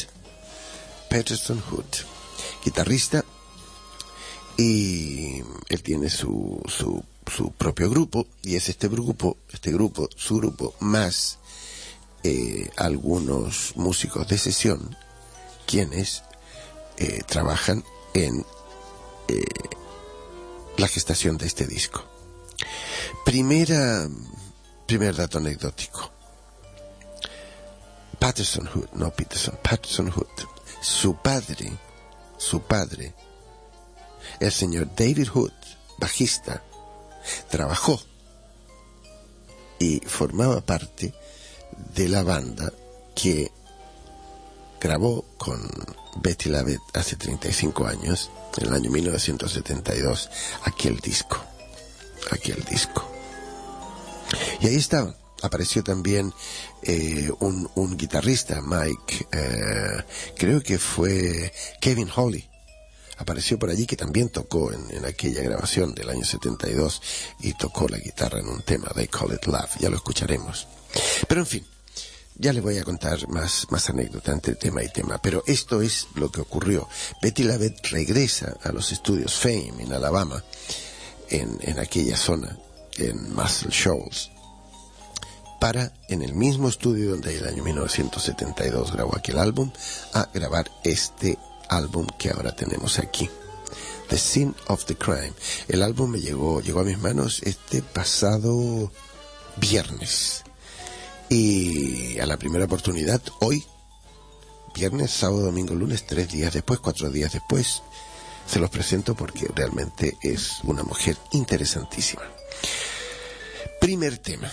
Hood, guitarrista, y él tiene su propio grupo, y es su grupo más algunos músicos de sesión quienes trabajan en la gestación de este disco. Primer dato anecdótico. Patterson Hood, su padre, el señor David Hood, bajista, trabajó y formaba parte de la banda que grabó con Betty LaVette hace 35 años, en el año 1972, aquel disco. Y ahí estaba. Apareció también un guitarrista, creo que fue Kevin Hawley. Apareció por allí, que también tocó en aquella grabación del año 72 y tocó la guitarra en un tema, They Call It Love. Ya lo escucharemos. Pero en fin, ya les voy a contar más anécdotas entre tema y tema. Pero esto es lo que ocurrió. Betty LaVette regresa a los estudios Fame en Alabama, en aquella zona, en Muscle Shoals, para, en el mismo estudio donde en el año 1972 grabó aquel álbum, a grabar este álbum que ahora tenemos aquí, The Sin of the Crime. El álbum llegó a mis manos este pasado viernes, Y a la primera oportunidad, hoy, viernes, sábado, domingo, lunes, 3 días después, 4 días después, se los presento porque realmente es una mujer interesantísima. Primer tema.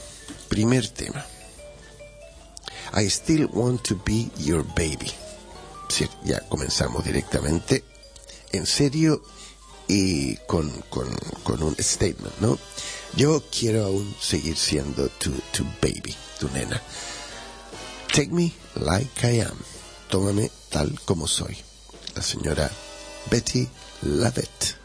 I Still Want to Be Your Baby. Sí, ya comenzamos directamente, en serio y con un statement, ¿no? Yo quiero aún seguir siendo tu baby, tu nena. Take me like I am. Tómame tal como soy. La señora Betty Lavette.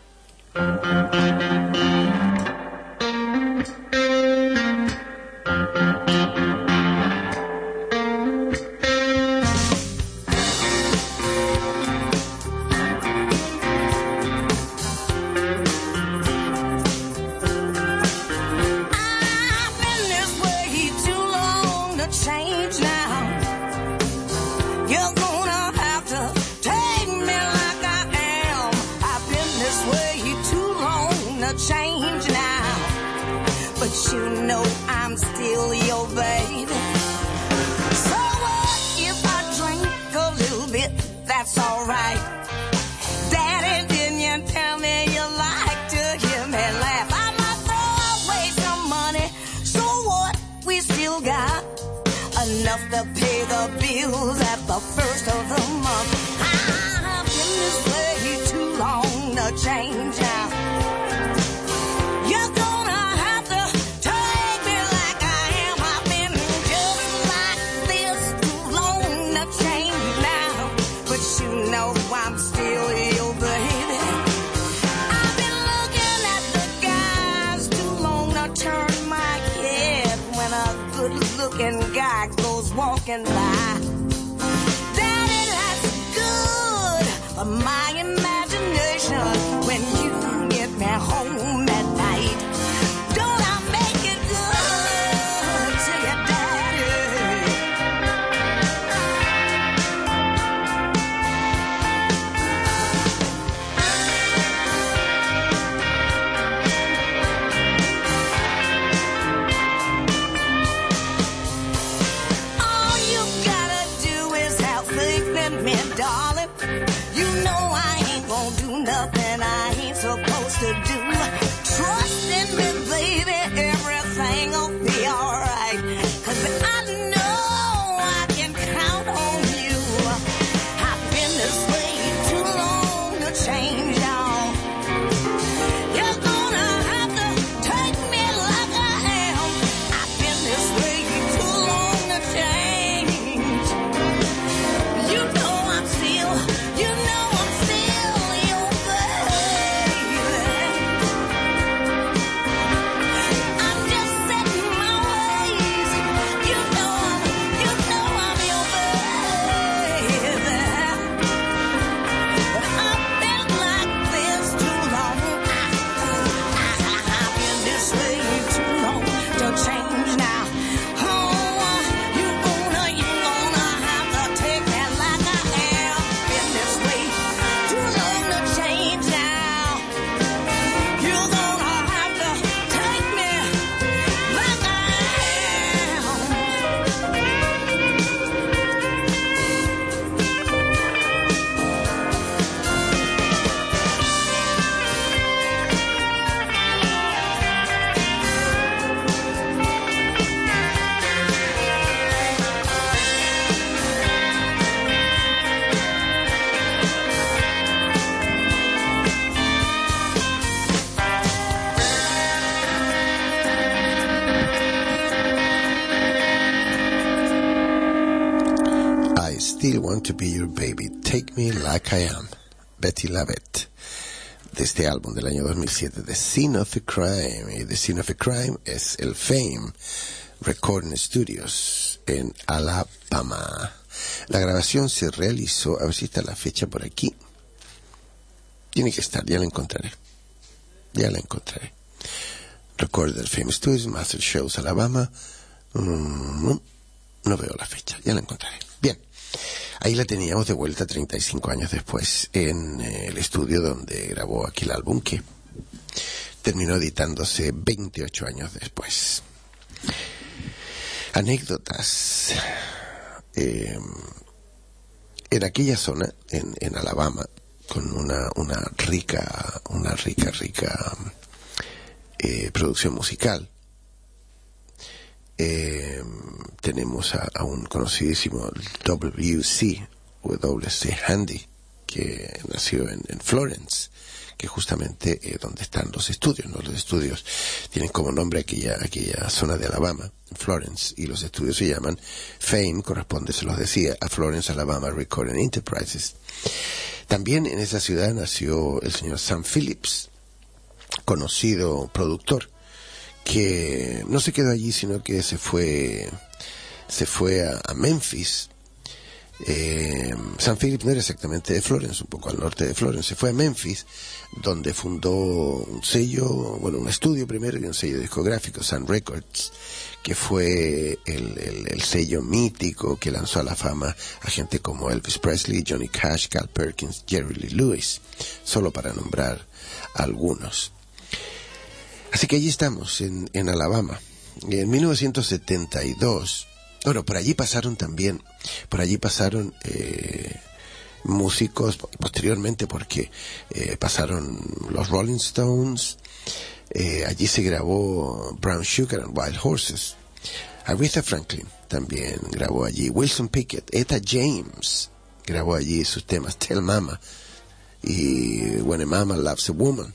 Still Want to Be Your Baby, Take Me Like I Am, Betty Lavette, de este álbum del año 2007, The Scene of a Crime. Y The Scene of a Crime es el Fame Recording Studios en Alabama. La grabación se realizó, a ver si está la fecha por aquí. Tiene que estar, ya la encontraré. Record del Fame Studios, Master Shows, Alabama. No veo la fecha, ya la encontraré. Bien, ahí la teníamos de vuelta 35 años después en el estudio donde grabó aquel álbum que terminó editándose 28 años después. Anécdotas. En aquella zona, en Alabama, con una rica producción musical, tenemos a un conocidísimo W.C. Handy, que nació en Florence, que justamente donde están los estudios, ¿no? Los estudios tienen como nombre aquella zona de Alabama, Florence, y los estudios se llaman Fame, corresponde, se los decía, a Florence, Alabama Recording Enterprises. También en esa ciudad nació el señor Sam Phillips, conocido productor, que no se quedó allí, sino que se fue a Memphis. Sam Phillips no era exactamente de Florence, un poco al norte de Florence, se fue a Memphis, donde fundó un estudio primero y un sello discográfico, Sun Records, que fue el sello mítico que lanzó a la fama a gente como Elvis Presley, Johnny Cash, Carl Perkins, Jerry Lee Lewis, solo para nombrar algunos. Así que allí estamos, en Alabama. En 1972, por allí pasaron músicos posteriormente, porque pasaron los Rolling Stones, allí se grabó Brown Sugar and Wild Horses, Aretha Franklin también grabó allí, Wilson Pickett, Etta James grabó allí sus temas Tell Mama y When a Man Loves a Woman,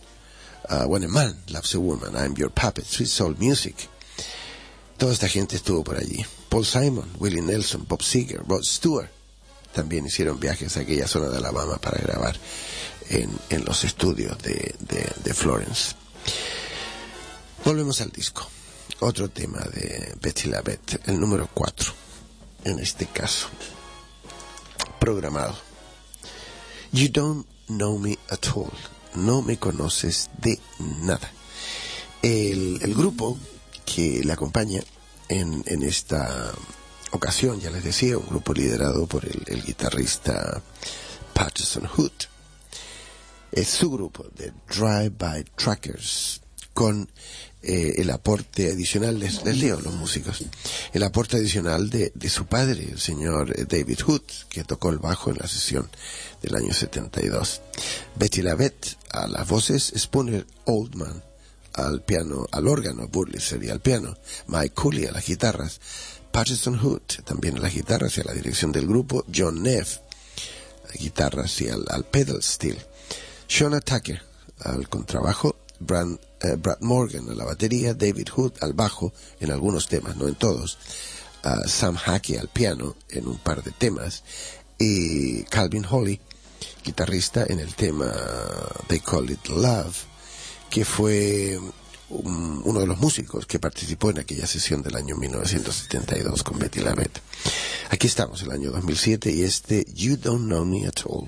I'm Your Puppet, Sweet Soul Music. Toda esta gente estuvo por allí. Paul Simon, Willie Nelson, Bob Seger, Rod Stewart también hicieron viajes a aquella zona de Alabama para grabar en los estudios de Florence. Volvemos al disco. Otro tema de Betty LaBette, el número 4, en este caso, programado. You Don't Know Me At All. No me conoces de nada. El grupo que le acompaña en esta ocasión, ya les decía, un grupo liderado por el guitarrista Patterson Hood, es su grupo de Drive-By Truckers, con el aporte adicional, les leo los músicos, el aporte adicional de su padre, el señor David Hood, que tocó el bajo en la sesión del año 72. Betty LaBette a las voces, Spooner Oldman al piano, al órgano, Burleson y al piano, Mike Cooley a las guitarras, Patterson Hood también a las guitarras y a la dirección del grupo, John Neff a las guitarras y al pedal steel, Shona Tucker al contrabajo, Brad Morgan a la batería, David Hood al bajo en algunos temas, no en todos, Sam Hackey al piano en un par de temas, y Calvin Holly, guitarrista en el tema They Call It Love, que fue uno de los músicos que participó en aquella sesión del año 1972 con Betty LaBette. Aquí estamos, el año 2007, y You Don't Know Me At All.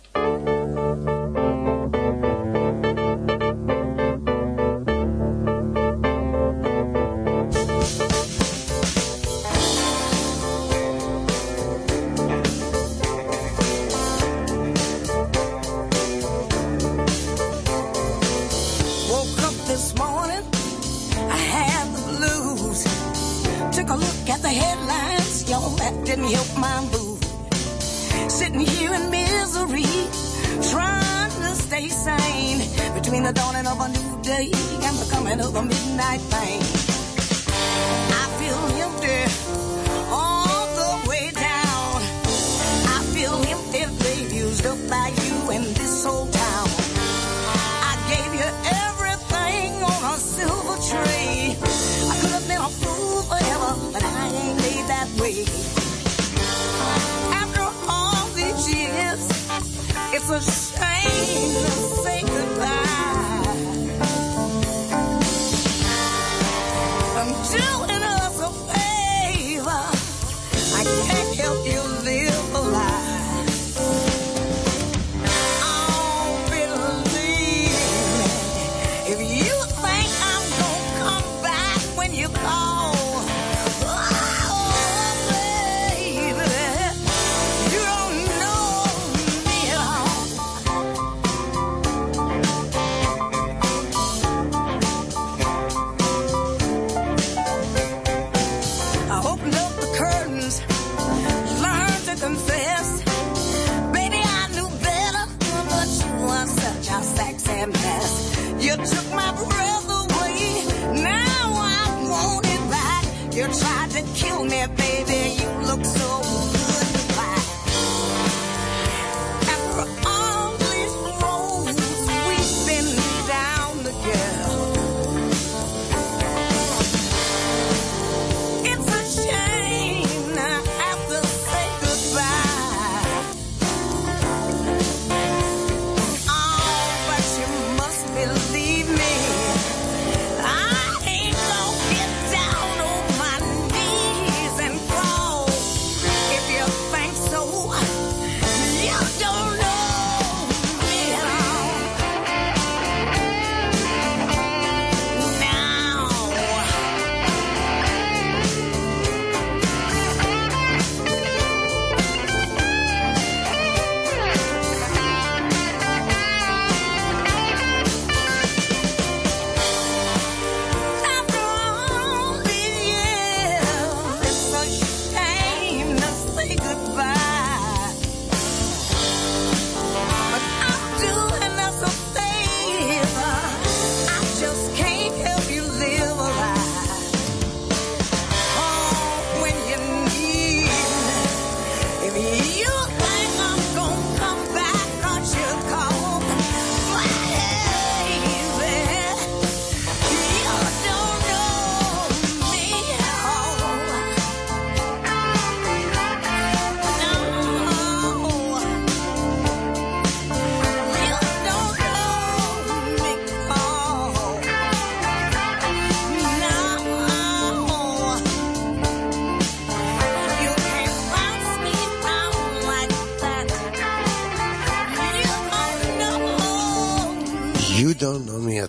Didn't help my mood. Sitting here in misery, trying to stay sane between the dawning of a new day and the coming of a midnight pain. I feel empty all the way down. I feel empty, babe, used up by you and this old town. I gave you everything on a silver tray. I could have been a fool forever, but I ain't made that way. After all these years, it's a shame to say goodbye. I'm doing us a favor. I can't help you live a lie. Oh, believe me, if you think I'm gonna come back when you call, I hope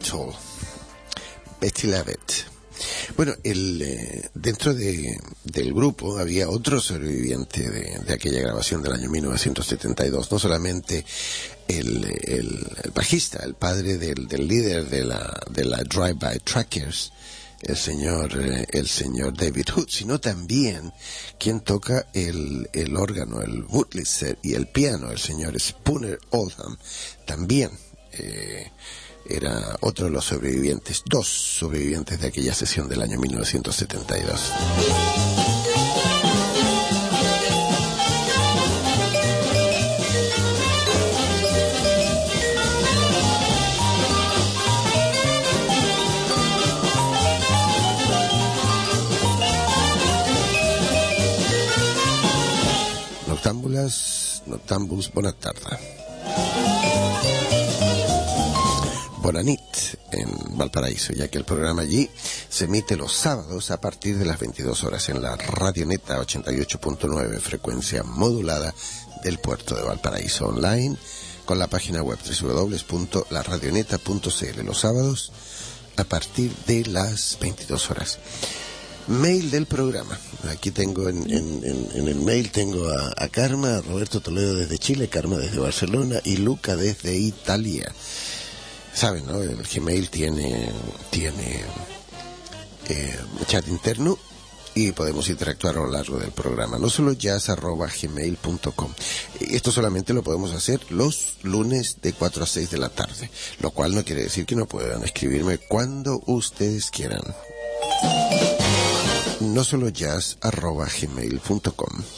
Little, Betty Lavette. Bueno, dentro del grupo había otro sobreviviente de aquella grabación del año 1972, no solamente el bajista, el padre del líder de la Drive-By Truckers, el señor David Hood, sino también quien toca el órgano, el Wurlitzer, y el piano, el señor Spooner Oldham, también era otro de los sobrevivientes, dos sobrevivientes de aquella sesión del año 1972. Noctambuls, buena tarde. Bonanit en Valparaíso, ya que el programa allí se emite los sábados a partir de las 22 horas en la Radioneta 88.9, frecuencia modulada del puerto de Valparaíso, online con la página web www.laradioneta.cl, los sábados a partir de las 22 horas. Mail del programa. Aquí tengo en el mail tengo a Karma, a Roberto Toledo desde Chile, Karma desde Barcelona y Luca desde Italia. Saben, ¿no? El Gmail tiene chat interno y podemos interactuar a lo largo del programa. No solo jazz@gmail.com. Esto solamente lo podemos hacer los lunes de 4 a 6 de la tarde, lo cual no quiere decir que no puedan escribirme cuando ustedes quieran. No solo jazz@gmail.com.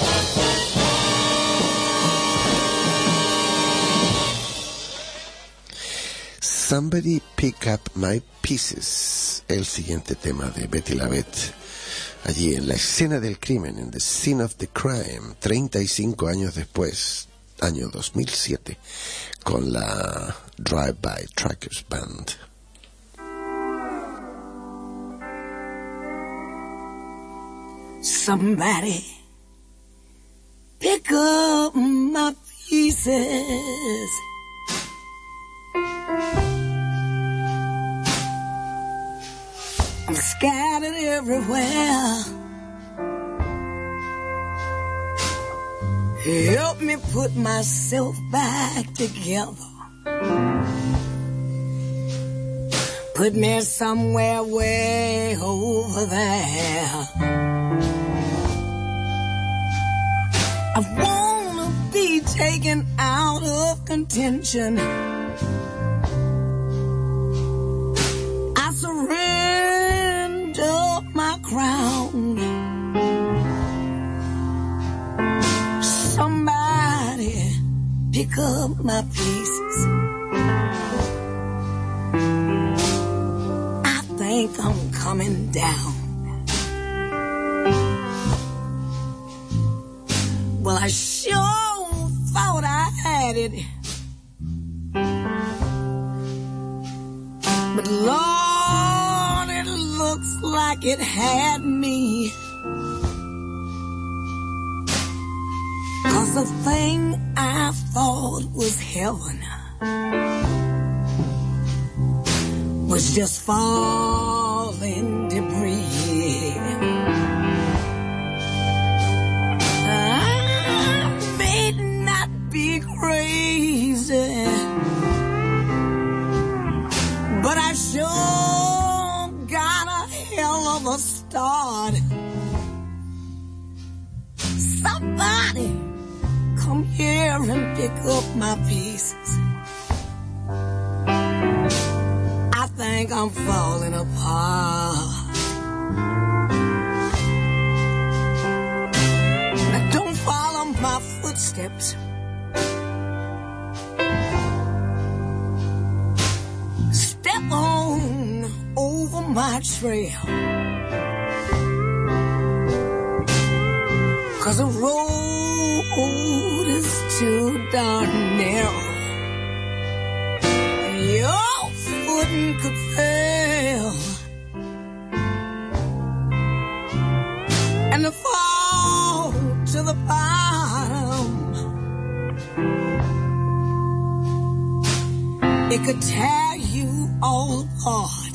Somebody Pick Up My Pieces, el siguiente tema de Betty Lavette, allí en la escena del crimen, en The Scene of the Crime, 35 años después, año 2007, con la Drive-By Truckers Band. Somebody pick up my pieces. I'm scattered everywhere. Help me put myself back together. Put me somewhere way over there. I wanna be taken out of contention. I surrender my crown. Somebody pick up my pieces. I think I'm coming down. Well, I sure thought I had it, but Lord, it looks like it had me. 'Cause the thing I thought was heaven was just falling debris. Be crazy, but I sure got a hell of a start. Somebody come here and pick up my pieces. I think I'm falling apart. Now don't follow my footsteps. On over my trail, 'cause the road is too darn narrow. Your footing could fail and to fall to the bottom. It could tear you all apart.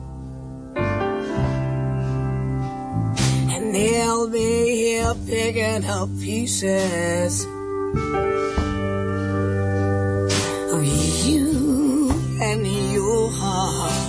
And they'll be here picking up pieces of you and your heart.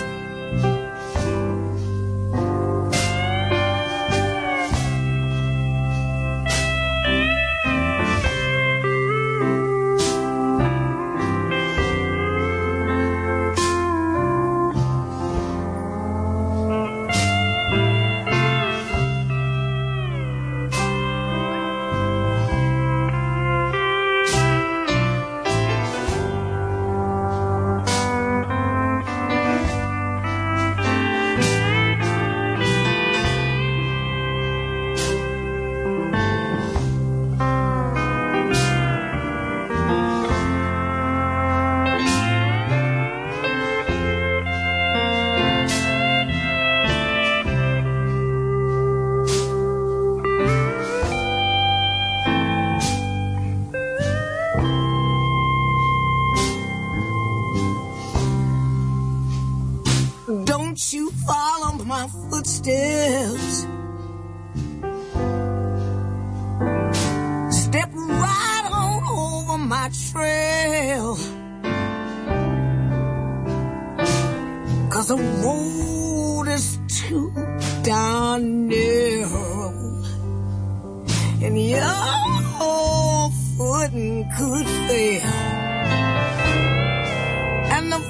Don't you follow my footsteps. Step right on over my trail. 'Cause the road is too darn narrow, and your footing could fail, and the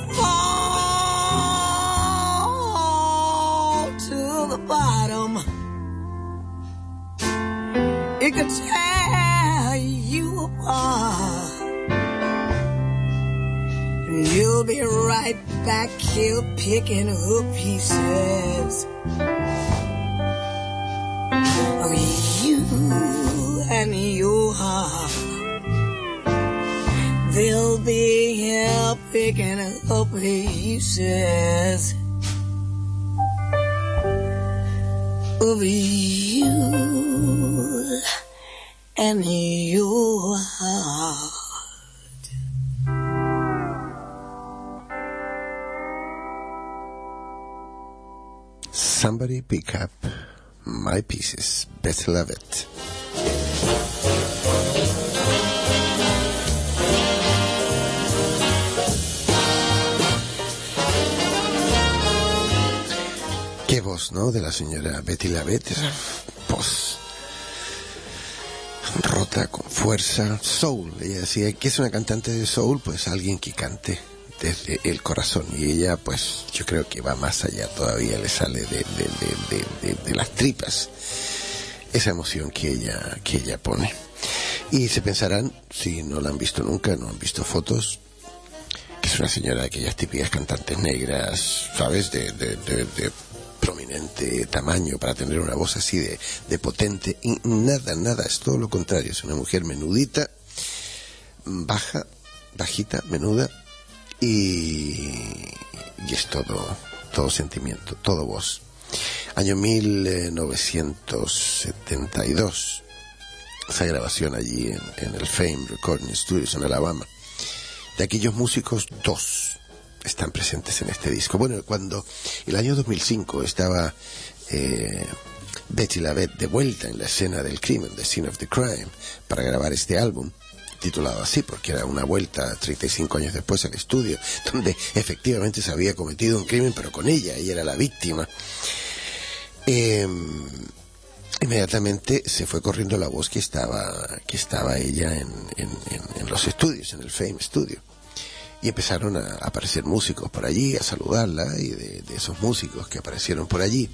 the bottom, it could tear you apart, and you'll be right back here picking up pieces of you and your heart. They'll be here picking up pieces of you and your heart. Somebody pick up my pieces. Betty LaVette. Qué voz, ¿no? De la señora Betty LaVette. Esa voz rota, con fuerza, soul. Ella decía que es una cantante de soul, pues alguien que cante desde el corazón. Y ella, pues, yo creo que va más allá todavía, le sale de las tripas esa emoción que ella pone. Y se pensarán, si no la han visto nunca, no han visto fotos, que es una señora de aquellas típicas cantantes negras, ¿sabes? De prominente tamaño para tener una voz así de potente, y nada, es todo lo contrario. Es una mujer menudita, bajita, menuda, y es todo sentimiento, todo voz. Año 1972, esa grabación allí en el Fame Recording Studios en Alabama. De aquellos músicos, 2 están presentes en este disco. Bueno, cuando el año 2005 estaba Betty LaVette de vuelta en la escena del crimen, The Scene of the Crime, para grabar este álbum, titulado así porque era una vuelta 35 años después al estudio, donde efectivamente se había cometido un crimen, pero con ella era la víctima. Inmediatamente se fue corriendo la voz que estaba ella en los estudios, en el Fame Studio. Y empezaron a aparecer músicos por allí, a saludarla, y de esos músicos que aparecieron por allí,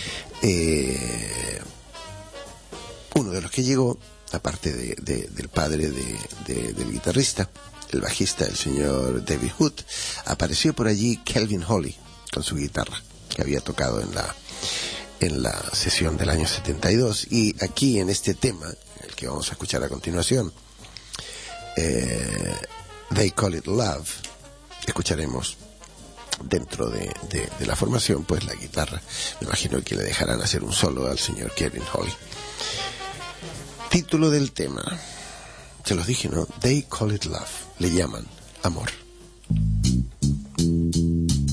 uno de los que llegó, aparte del padre del guitarrista, el bajista, el señor David Hood, apareció por allí Calvin Holly con su guitarra, que había tocado en la sesión del año 72. Y aquí en este tema, el que vamos a escuchar a continuación, They Call It Love, escucharemos dentro de la formación, pues la guitarra. Me imagino que le dejarán hacer un solo al señor Kevin Holly. Título del tema, se los dije, ¿no? They Call It Love, le llaman amor.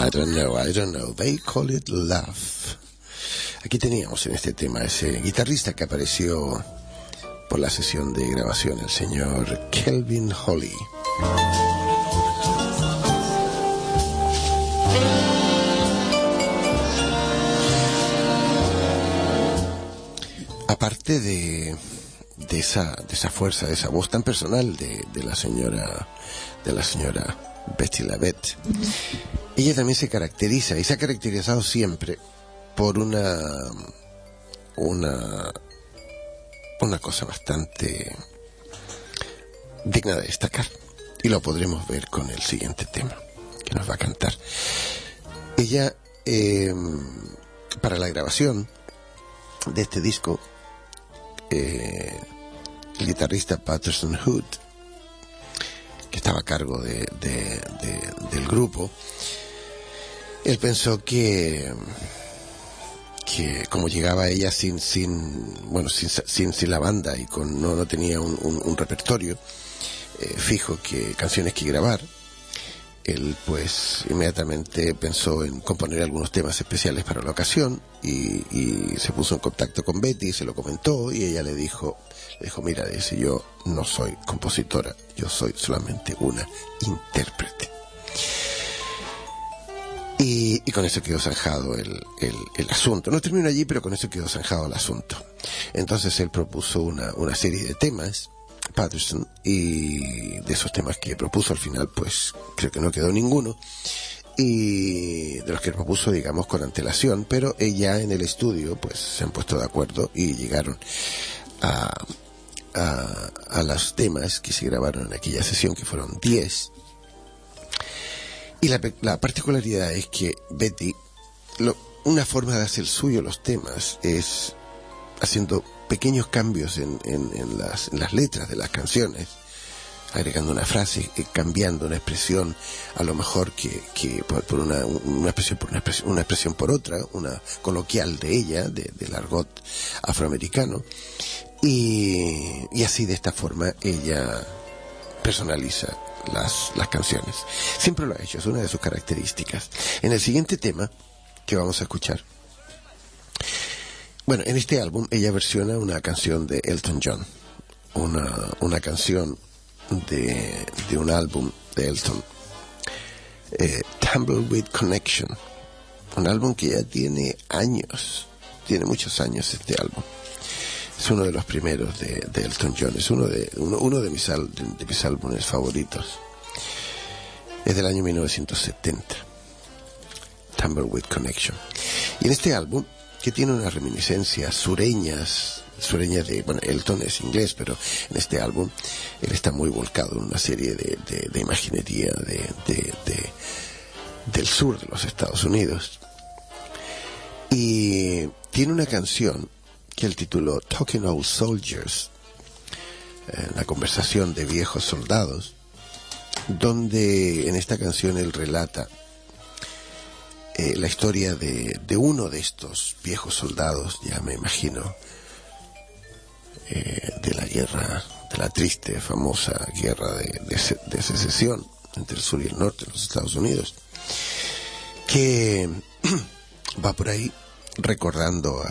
I don't know, they call it love. Aquí teníamos en este tema ese guitarrista que apareció por la sesión de grabación, el señor Kelvin Holly. Aparte de esa fuerza, de esa voz tan personal de la señora Betty LaVette, ella también se caracteriza y se ha caracterizado siempre por una cosa bastante digna de destacar, y lo podremos ver con el siguiente tema que nos va a cantar. Ella, para la grabación de este disco, el guitarrista Patterson Hood, que estaba a cargo del grupo, él pensó que como llegaba ella sin la banda y no tenía un repertorio fijo, canciones que grabar, él pues inmediatamente pensó en componer algunos temas especiales para la ocasión y se puso en contacto con Betty, se lo comentó y ella le dijo, mira, dice, yo no soy compositora, yo soy solamente una intérprete. Y con eso quedó zanjado el asunto. No terminó allí, pero con eso quedó zanjado el asunto. Entonces él propuso una serie de temas, Patterson, y de esos temas que propuso al final, pues creo que no quedó ninguno, y de los que propuso, digamos, con antelación, pero ella en el estudio pues se han puesto de acuerdo y llegaron a los temas que se grabaron en aquella sesión, que fueron 10. Y la particularidad es que Betty, una forma de hacer suyo los temas es haciendo pequeños cambios en las letras de las canciones, agregando una frase, cambiando una expresión, a lo mejor que por una expresión por otra, una coloquial de ella, del argot afroamericano, y así, de esta forma, ella personaliza las canciones. Siempre lo ha hecho, es una de sus características. En el siguiente tema que vamos a escuchar, bueno, en este álbum ella versiona una canción de Elton John, una canción de un álbum de Elton, Tumbleweed Connection, un álbum que ya tiene muchos años este álbum. Es uno de los primeros de Elton John, es uno de mis álbumes favoritos. Es del año 1970, Tumbleweed Connection. Y en este álbum, que tiene unas reminiscencias sureñas de, bueno, Elton es inglés, pero en este álbum él está muy volcado en una serie de imaginería del sur de los Estados Unidos. Y tiene una canción que él tituló Talking Old Soldiers, la conversación de viejos soldados, donde en esta canción él relata la historia de uno de estos viejos soldados, ya me imagino, de la guerra, de la triste, famosa guerra de secesión entre el sur y el norte de los Estados Unidos, que va por ahí recordando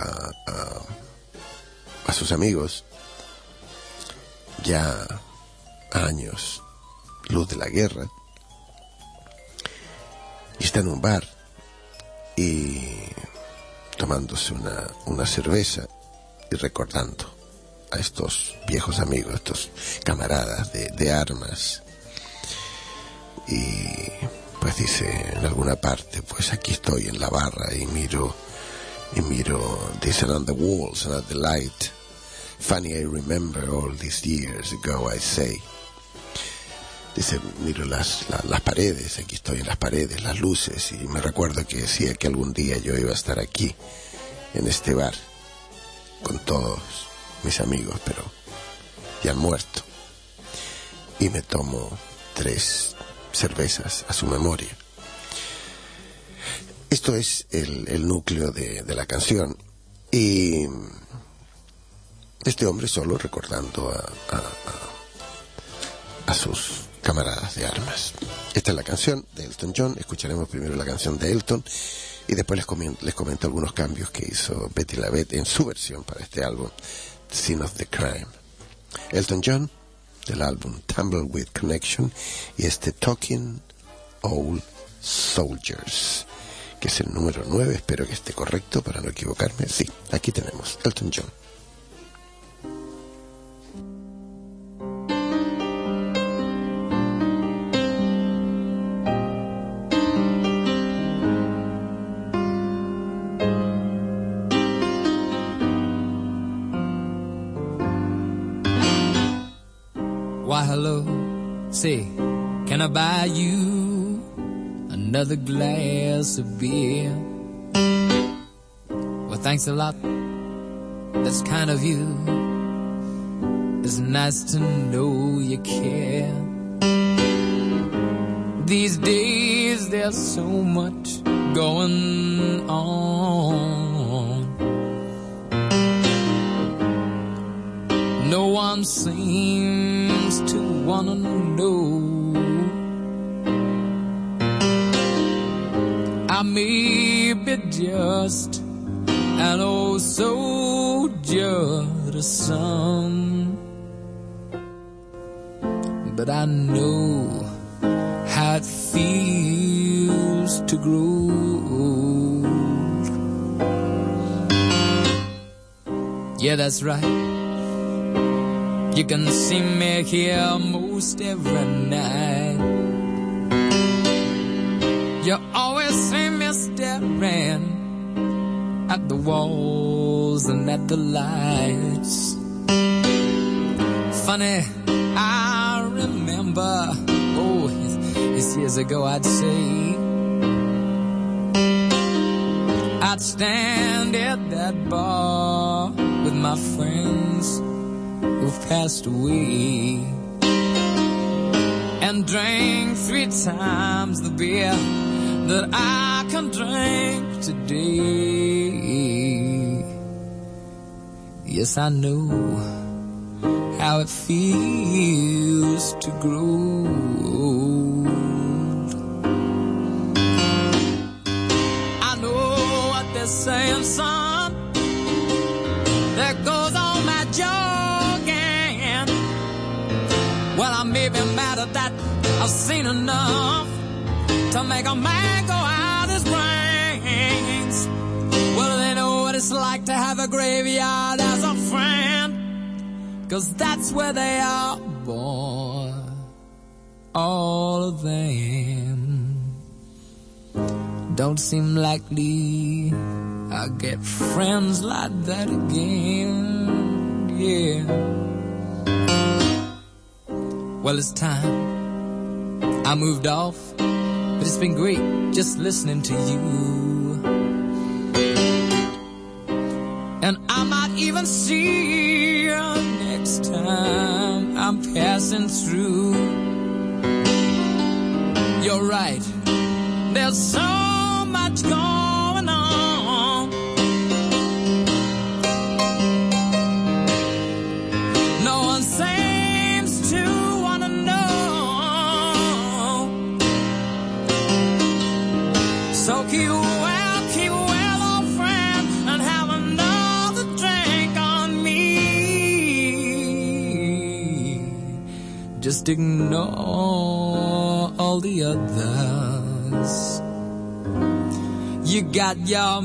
a sus amigos, ya a años luz de la guerra, y está en un bar y tomándose una cerveza y recordando a estos viejos amigos, estos camaradas de armas, y pues dice en alguna parte, pues aquí estoy en la barra y miro, dice, on the walls and at the light, funny I remember all these years ago, I say. Dice, miro las paredes, aquí estoy en las paredes, las luces, y me recuerdo que decía que algún día yo iba a estar aquí, en este bar, con todos mis amigos, pero ya han muerto. Y me tomo 3 cervezas a su memoria. Esto es el núcleo de la canción, y este hombre solo recordando a sus camaradas de armas. Esta es la canción de Elton John. Escucharemos primero la canción de Elton y después les comento algunos cambios que hizo Betty LaVette en su versión para este álbum, Scene of the Crime. Elton John, del álbum Tumbleweed Connection, y este Talking Old Soldiers, que es el número 9, espero que esté correcto para no equivocarme. Sí, aquí tenemos Elton John. Why, hello, say, can I buy you another glass of beer? Well, thanks a lot, that's kind of you. It's nice to know you care. These days there's so much going on. No one seems to wanna know. I may be just an old soldier to some, but I know how it feels to grow old. Yeah, that's right. You can see me here most every night. You always see me staring at the walls and at the lights. Funny, I remember, it's years ago I'd say, I'd stand at that bar with my friends who've passed away, and drank 3 times the beer that I can drink today. Yes, I know how it feels to grow old. I know what they're saying, son. There goes all my joy. Well, I may be mad at that. I've seen enough to make a man go out his brains. Well, they know what it's like to have a graveyard as a friend, 'cause that's where they are born, all of them. Don't seem likely I'll get friends like that again, yeah. Well, it's time I moved off, but it's been great just listening to you. And I might even see you next time I'm passing through. You're right, there's so much going on. No one seems to wanna know. So keep well, old friend, and have another drink on me. Just ignore all the others. You got your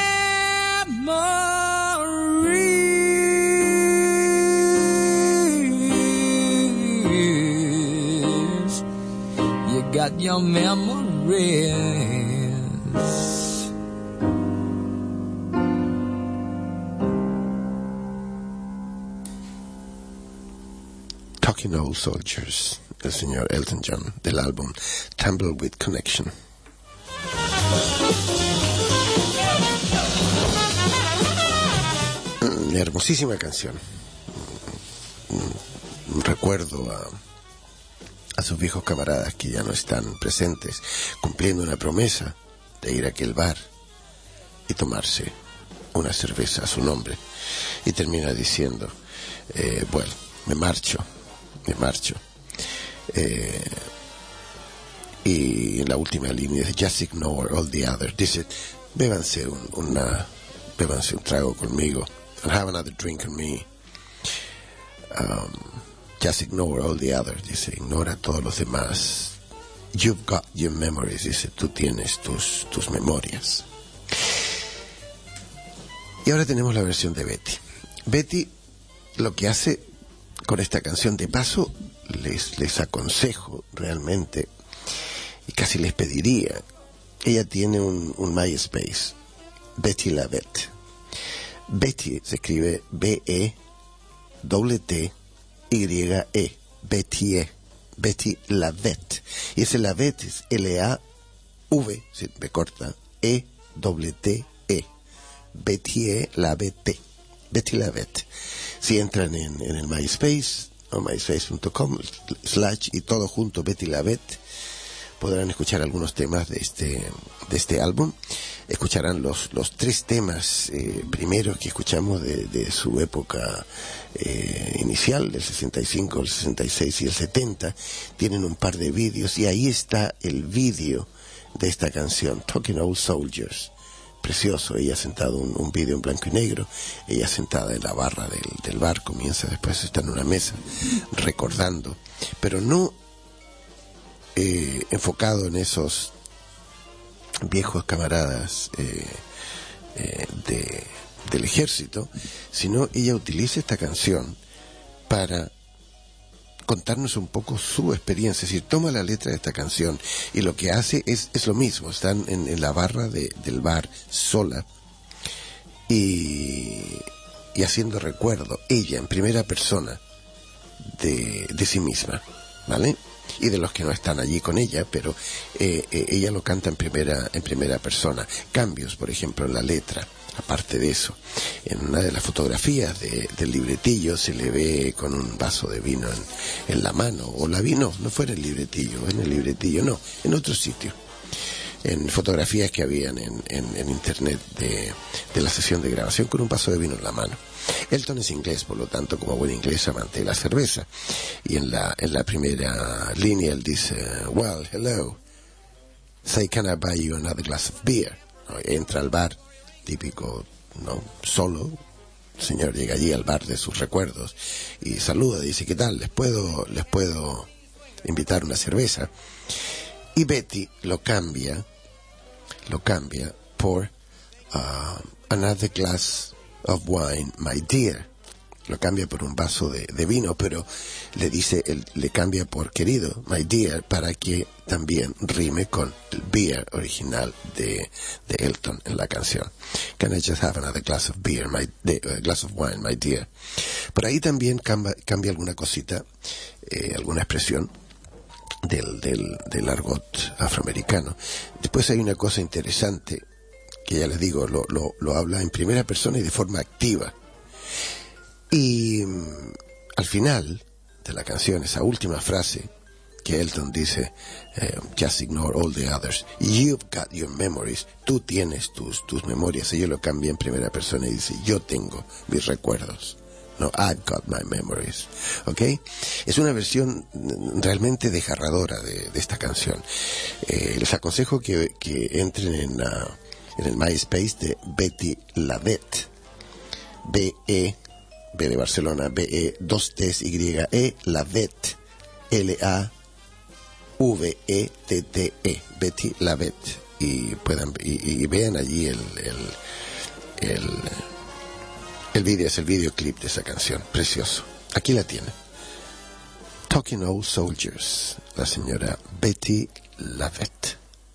memories. You got your memories. Talking Old Soldiers, el señor Elton John, del álbum Tumbleweed Connection. Hermosísima canción. Un recuerdo a sus viejos camaradas que ya no están presentes, cumpliendo una promesa de ir a aquel bar y tomarse una cerveza a su nombre. Y termina diciendo, bueno, me marcho. Y en la última línea dice, just ignore all the others. Dice, bébanse un trago conmigo. And have another drink on me. Just ignore all the others. Dice, ignora a todos los demás. You've got your memories. Dice, tú tienes tus memorias. Y ahora tenemos la versión de Betty. Betty lo que hace con esta canción, de paso, les aconsejo realmente, y casi les pediría, ella tiene un MySpace, Betty LaVette. Betty se escribe B-E-T-T-Y-E, Betty LaVette. Y ese LaVette es L-A-V, B corta, E-T-T-E, Betty LaVette, Betty LaVette. Si entran en el MySpace, o myspace.com/ y todo junto, Betty LaVette, podrán escuchar algunos temas de este álbum. Escucharán los 3 temas primeros que escuchamos de su época inicial, del 65, el 66 y el 70. Tienen un par de vídeos, y ahí está el vídeo de esta canción, Talking Old Soldiers. Precioso, ella sentada, un vídeo en blanco y negro, ella sentada en la barra del bar, comienza, después está en una mesa recordando, pero no enfocado en esos viejos camaradas del ejército, sino ella utiliza esta canción para contarnos un poco su experiencia. Es decir, toma la letra de esta canción y lo que hace es lo mismo. Están en la barra del bar sola y haciendo recuerdo, ella en primera persona de sí misma, ¿vale? Y de los que no están allí con ella, pero ella lo canta en primera persona. Cambios, por ejemplo, en la letra. Aparte de eso, en una de las fotografías del libretillo se le ve con un vaso de vino en la mano, o la vino, no fue en el libretillo, no, en otro sitio. En fotografías que habían en internet de la sesión de grabación, con un vaso de vino en la mano. Elton es inglés, por lo tanto, como buen inglés, amante de la cerveza. Y en la primera línea él dice, well, hello, say, can I buy you another glass of beer? Entra al bar, típico, ¿no? Solo, el señor llega allí al bar de sus recuerdos y saluda, dice, ¿qué tal? ¿Les puedo invitar una cerveza? Y Betty lo cambia por another glass of wine, my dear. Lo cambia por un vaso de vino, pero le cambia por querido, my dear, para que también rime con el beer original de Elton en la canción. Can I just have another glass of beer, glass of wine, my dear? Por ahí también cambia alguna cosita, alguna expresión del argot afroamericano. Después hay una cosa interesante que ya les digo, lo habla en primera persona y de forma activa. Y al final de la canción, esa última frase que Elton dice, just ignore all the others, you've got your memories, tú tienes tus memorias. Ella lo cambia en primera persona y dice, yo tengo mis recuerdos. No, I've got my memories. ¿Ok? Es una versión realmente desgarradora de esta canción. Les aconsejo que entren en el MySpace de Betty LaVette. B de Barcelona, B-E, 2 T's, Y-E, LaVette, L-A-V-E-T-T-E, Betty LaVette. Y vean allí el vídeo, es el videoclip de esa canción, precioso. Aquí la tienen. Talking Old Soldiers, la señora Betty LaVette.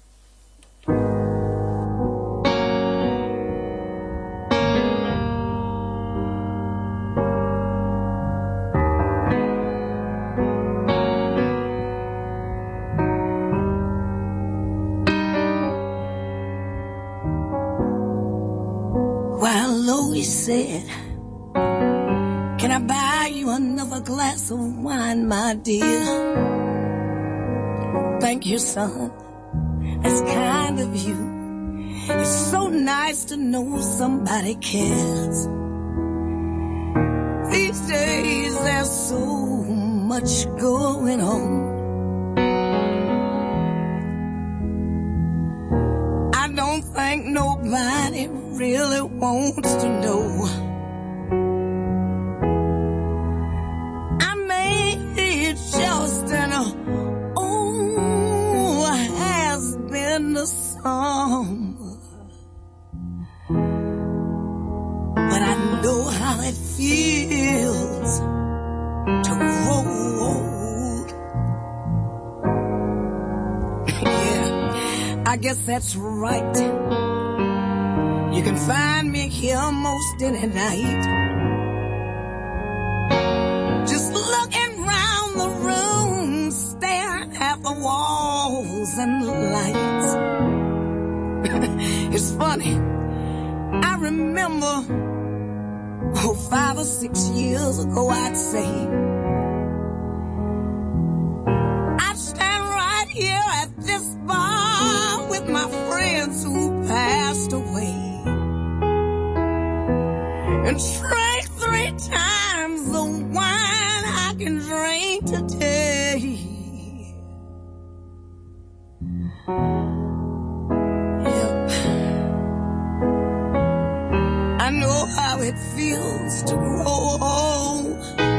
Said, can I buy you another glass of wine, my dear? Thank you, son. That's kind of you. It's so nice to know somebody cares. These days there's so much going on. think nobody really wants to know. I made it just an has been a song, but I know how it feels to grow old. Yeah, I guess that's right. You can find me here most any night, just looking round the room, staring at the walls and lights. It's funny, I remember 5 or 6 years ago, I'd say, I'd stand right here at this bar with my friends who passed away and drank 3 times the wine I can drink today. Yep. I know how it feels to grow old.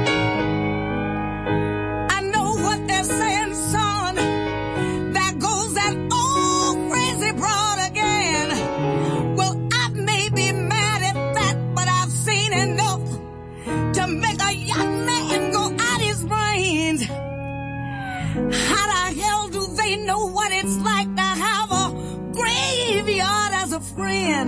I know what they're saying, son. There goes that old crazy broad again. Well, I may be mad at that, but I've seen enough to make a young man go out his brains. How the hell do they know what it's like to have a graveyard as a friend?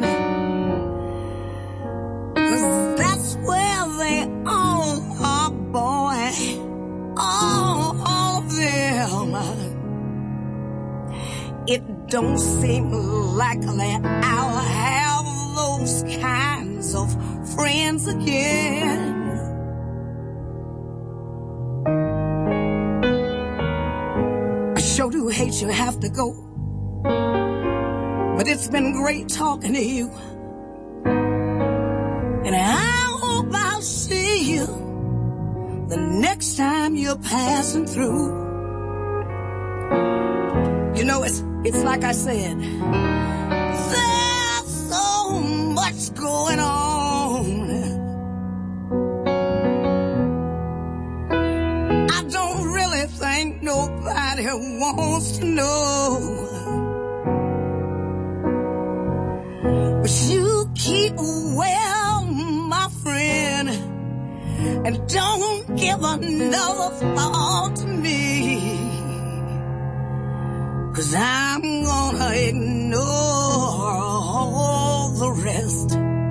'Cause that's where they all are, boy. All of them. It don't seem likely I'll have those kinds of friends again. I sure do hate you have to go, but it's been great talking to you. And I hope I'll see you the next time you're passing through. You know, it's like I said, there's so much going on. I don't really think nobody wants to know. But you keep well, my friend, and don't give another thought to me, 'cause I'm gonna ignore all the rest.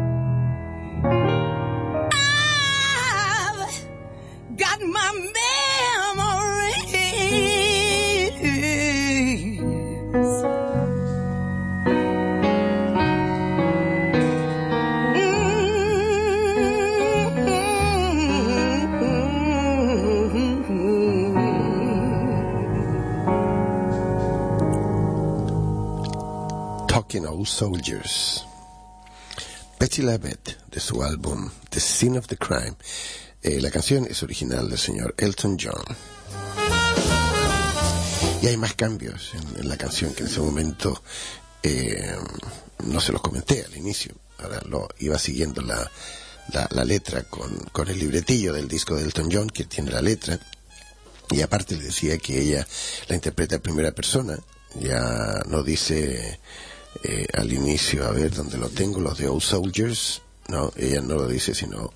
I've got my memories. Talking Old Soldiers. Betty LaBette, de su álbum The Sin of the Crime. La canción es original del señor Elton John. Y hay más cambios en la canción que en ese momento no se los comenté al inicio. Ahora lo iba siguiendo la letra con el libretillo del disco de Elton John, que tiene la letra. Y aparte le decía que ella la interpreta en primera persona. Ya no dice al inicio, a ver dónde lo tengo, los de Old Soldiers. No, ella no lo dice, sino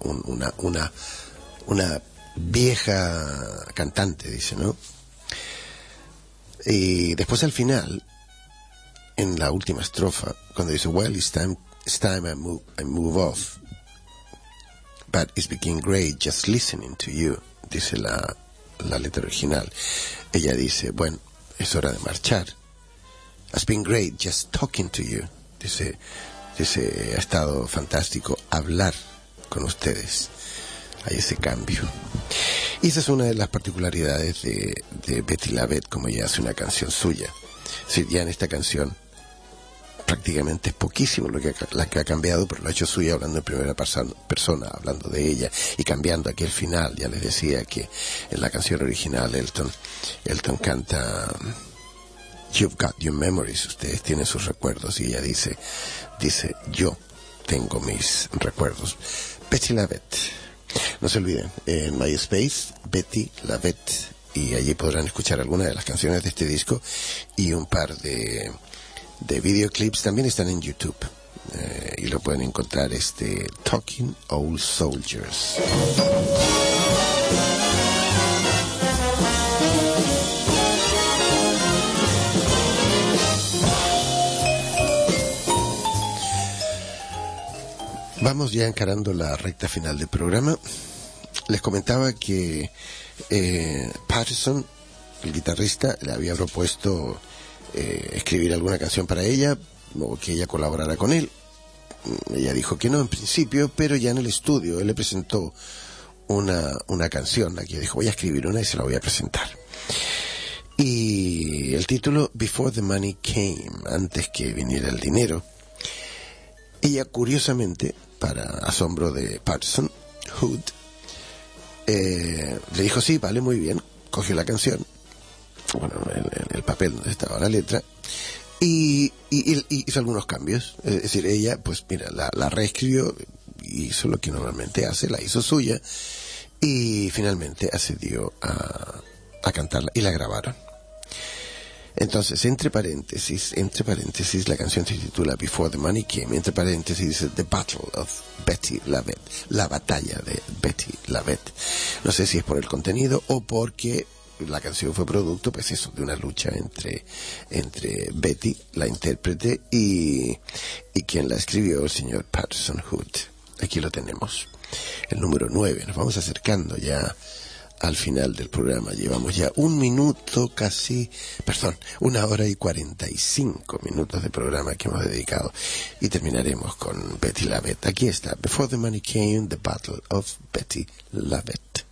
una vieja cantante, dice, ¿no? Y después al final, en la última estrofa, cuando dice, well, it's time I move off, but it's became great just listening to you, dice la letra original. Ella dice, bueno, es hora de marchar. It's been great just talking to you. Dice, ha estado fantástico hablar con ustedes. Hay ese cambio. Y esa es una de las particularidades de Betty LaBette, como ella hace una canción suya. Es decir, ya en esta canción prácticamente es poquísimo la que ha cambiado, pero lo ha hecho suya, hablando en primera persona, hablando de ella y cambiando aquí el final. Ya les decía que en la canción original Elton canta You've got your memories, ustedes tienen sus recuerdos, y ella dice, yo tengo mis recuerdos. Betty Lavette. No se olviden, en MySpace, Betty Lavette, y allí podrán escuchar algunas de las canciones de este disco, y un par de videoclips también están en YouTube, y lo pueden encontrar, Talking Old Soldiers. Vamos ya encarando la recta final del programa. Les comentaba que Patterson, el guitarrista, le había propuesto escribir alguna canción para ella, o que ella colaborara con él. Ella dijo que no en principio, pero ya en el estudio él le presentó una canción. Aquí dijo, voy a escribir una y se la voy a presentar. Y el título, Before the Money Came, antes que viniera el dinero. Ella, curiosamente, para asombro de Patterson, Hood, le dijo, sí, vale, muy bien. Cogió la canción, bueno, el papel donde estaba la letra, y hizo algunos cambios. Es decir, ella, pues mira, la reescribió, hizo lo que normalmente hace, la hizo suya, y finalmente accedió a cantarla, y la grabaron. Entonces, entre paréntesis, la canción se titula Before the Money Came, entre paréntesis dice The Battle of Betty Lavette, la batalla de Betty Lavette. No sé si es por el contenido o porque la canción fue producto, pues eso, de una lucha entre Betty, la intérprete, y quien la escribió, el señor Patterson Hood. Aquí lo tenemos, el número 9. Nos vamos acercando ya al final del programa. Llevamos ya 1 hora y 45 minutos de programa que hemos dedicado, y terminaremos con Betty Lavette. Aquí está, Before the Money Came, The Battle of Betty Lavette.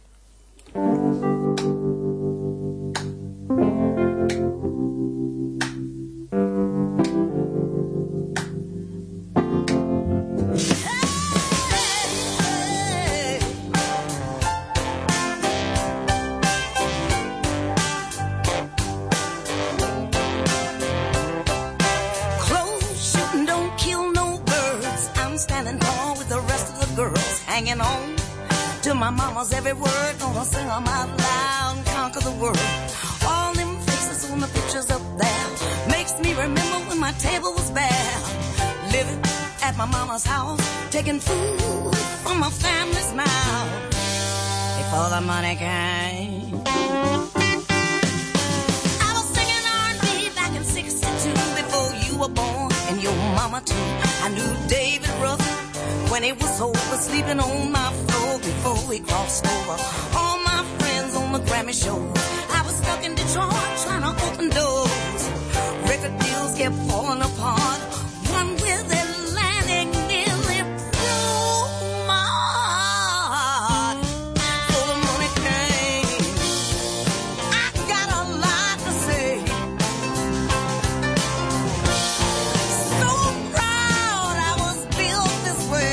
Hanging on to my mama's every word, gonna sing them out loud and conquer the world. All them faces on the pictures up there makes me remember when my table was bare. Living at my mama's house, taking food from my family's mouth before the money came. I was singing R&B back in '62 before you were born and your mama too. I knew David Ruffin when he was sober, sleeping on my floor before we crossed over. All my friends on the Grammy show, I was stuck in Detroit trying to open doors. Record deals kept falling apart, one with Atlantic nearly broke my heart. So the money came, I got a lot to say. So proud I was built this way.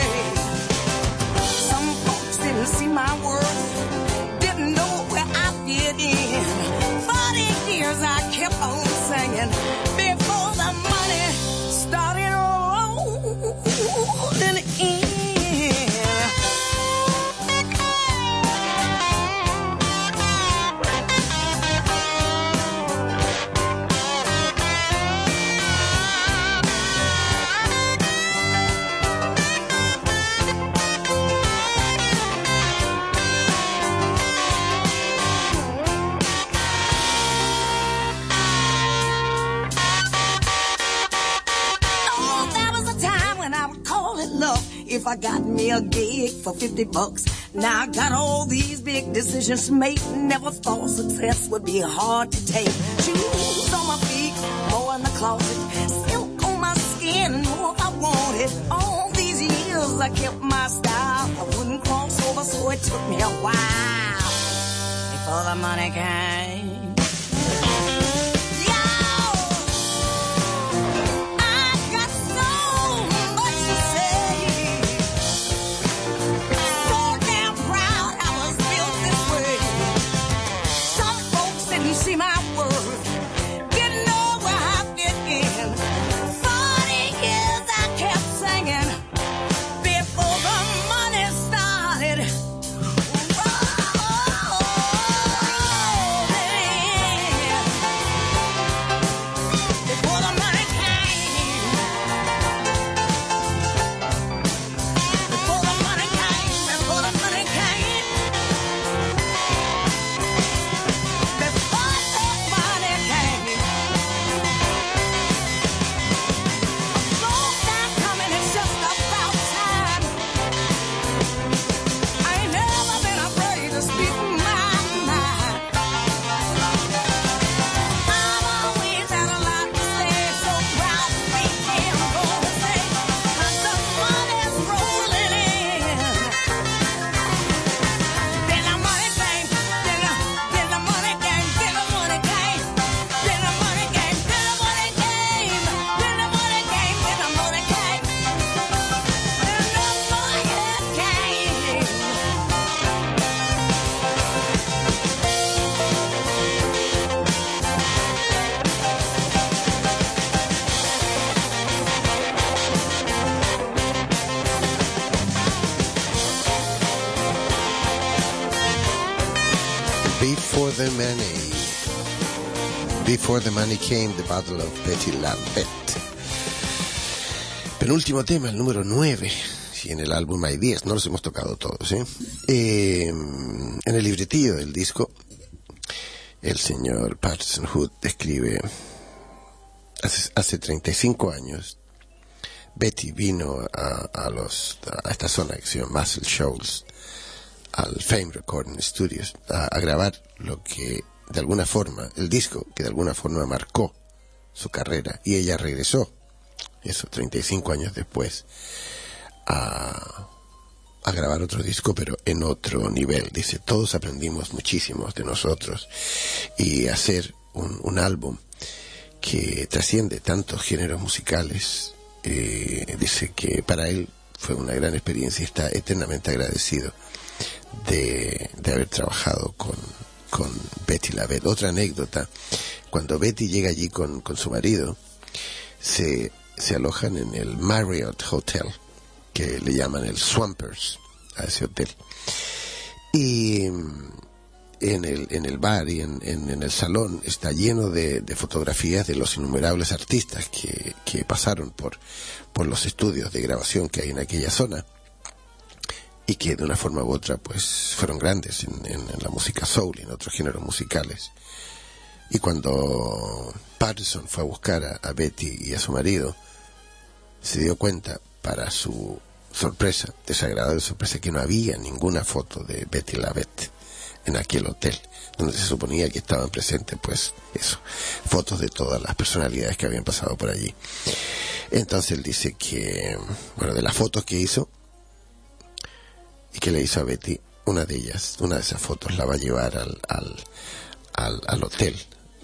See my worth, didn't know where I fit in. 40 years I kept on singing before the money started rolling in. If I got me a gig for $50, now I got all these big decisions to make. Never thought success would be hard to take. Shoes on my feet, more in the closet. Silk on my skin, more I wanted. All these years I kept my style. I wouldn't cross over, so it took me a while before the money came. See my worth, didn't know where Before the Money Came, The Battle of Betty Lavette. Penúltimo tema, el número 9. Sí, en el álbum hay 10, no los hemos tocado todos, ¿eh? En el libretillo del disco, el señor Patterson Hood describe, hace 35 años, Betty vino a esta zona que se llama Muscle Shoals, al Fame Recording Studios, a grabar lo que de alguna forma, el disco que de alguna forma marcó su carrera, y ella regresó, eso 35 años después, a grabar otro disco, pero en otro nivel. Dice, todos aprendimos muchísimo de nosotros, y hacer un álbum que trasciende tantos géneros musicales, dice que para él fue una gran experiencia y está eternamente agradecido de haber trabajado con Betty Lavette. Otra anécdota, cuando Betty llega allí con su marido, se alojan en el Marriott Hotel, que le llaman el Swampers a ese hotel, y en el bar y en el salón está lleno de fotografías de los innumerables artistas que pasaron por los estudios de grabación que hay en aquella zona, y que de una forma u otra pues fueron grandes en la música soul y en otros géneros musicales. Y cuando Patterson fue a buscar a Betty y a su marido, se dio cuenta, para su sorpresa, desagradable sorpresa, que no había ninguna foto de Betty Lavette en aquel hotel, donde se suponía que estaban presentes, pues eso, fotos de todas las personalidades que habían pasado por allí. Entonces él dice que, bueno, de las fotos que hizo y que le hizo a Betty, una de esas fotos la va a llevar al hotel,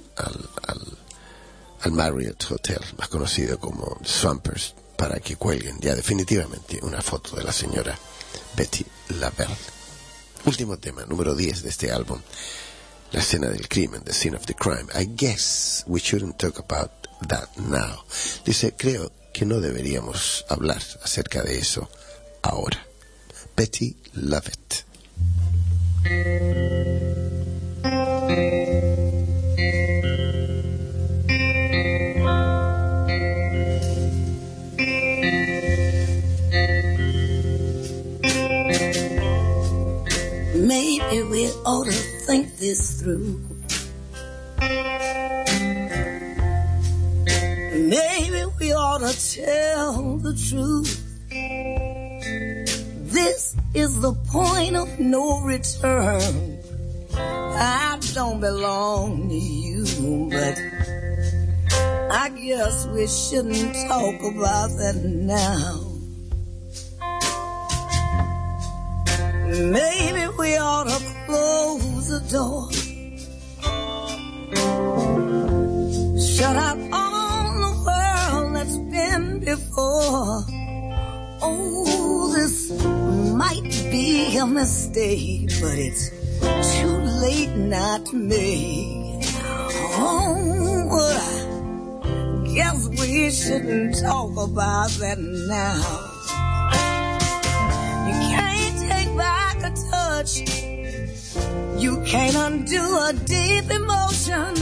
al Marriott Hotel, más conocido como Swampers, para que cuelguen ya definitivamente una foto de la señora Betty Lavette. Último tema, número 10 de este álbum, la escena del crimen, The Scene of the Crime. I guess we shouldn't talk about that now. Dice, creo que no deberíamos hablar acerca de eso ahora. Betty Lavette. Maybe we ought to think this through. Maybe we ought to tell the truth. This is the point of no return. I don't belong to you, but I guess we shouldn't talk about that now. Maybe we ought to close the door, shut out all the world that's been before. Oh, this might be a mistake, but it's too late not to make. Oh, I guess we shouldn't talk about that now. You can't take back a touch, you can't undo a deep emotion.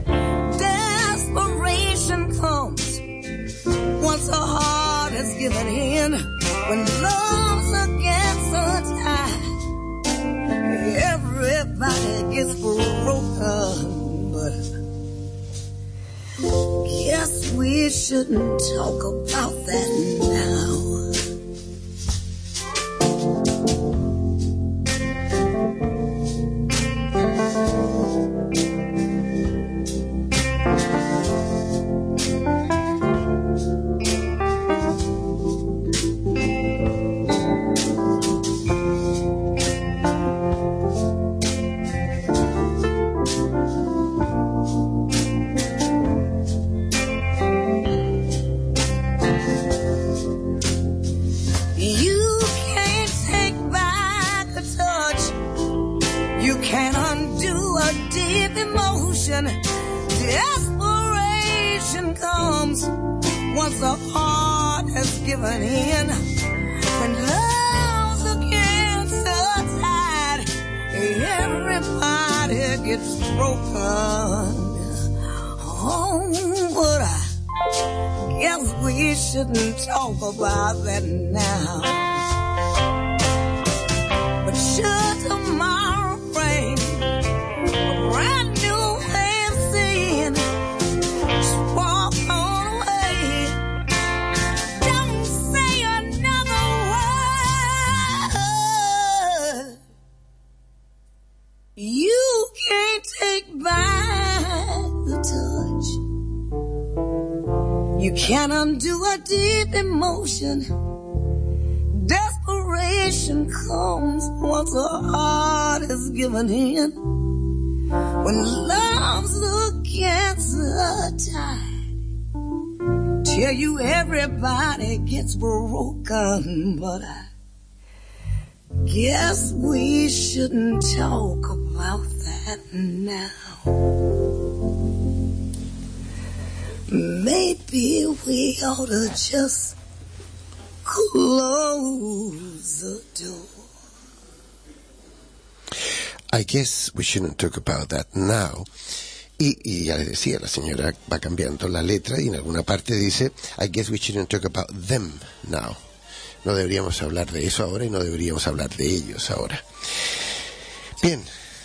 Desperation comes once a heart has given in. When love's against the tide, everybody gets broken. But guess we shouldn't talk about that now. Desperation comes once the heart has given in. When love's against the tide, everybody gets broken. Oh, but I guess we shouldn't talk about that now. But should tomorrow bring a brand new way of seeing, just walk on away. Don't say another word. You can't take back the touch. You can't undo a deep emotion. Desperation comes once a heart is given in. When love's against the tide, tell you everybody gets broken, but I guess we shouldn't talk about that now. Maybe we ought to just close the door. I guess we shouldn't talk about that now. Y ya les decía, la señora va cambiando la letra y en alguna parte dice I guess we shouldn't talk about them now. No deberíamos hablar de eso ahora y no deberíamos hablar de ellos ahora. Bien,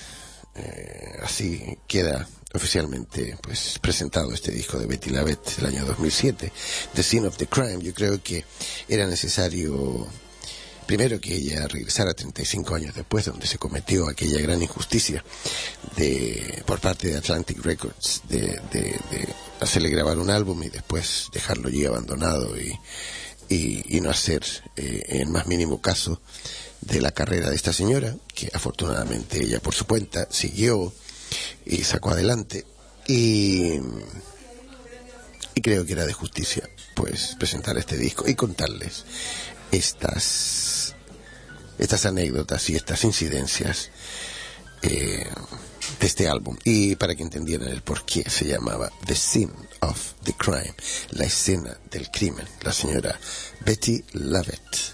así queda oficialmente pues presentado este disco de Betty LaVette del año 2007, The Scene of the Crime. Yo creo que era necesario primero que ella regresara 35 años después, donde se cometió aquella gran injusticia por parte de Atlantic Records de hacerle grabar un álbum y después dejarlo allí abandonado y no hacer el más mínimo caso de la carrera de esta señora, que afortunadamente ella por su cuenta siguió y sacó adelante, y creo que era de justicia pues presentar este disco y contarles estas anécdotas y estas incidencias de este álbum, y para que entendieran el por qué se llamaba The Scene of the Crime, la escena del crimen, la señora Betty LaVette.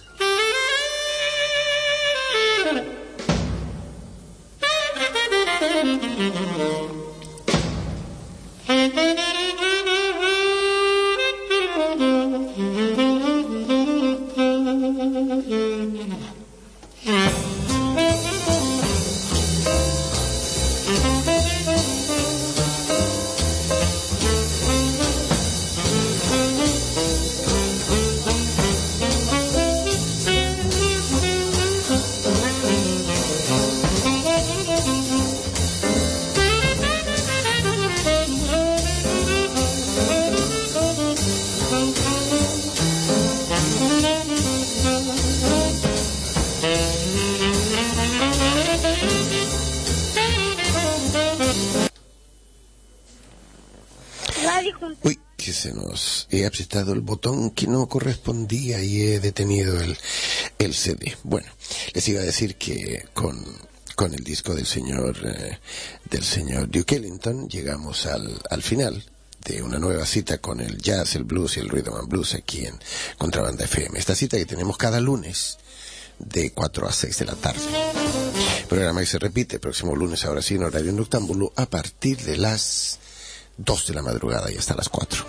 Uy, que he apretado el botón que no correspondía y he detenido el CD. Bueno, les iba a decir que con el disco del señor Duke Ellington llegamos al final de una nueva cita con el jazz, el blues y el rhythm and blues aquí en Contrabanda FM. Esta cita que tenemos cada lunes de 4 a 6 de la tarde. Programa que se repite el próximo lunes, ahora sí, en horario noctámbulo, a partir de las 2 de la madrugada y hasta las 4.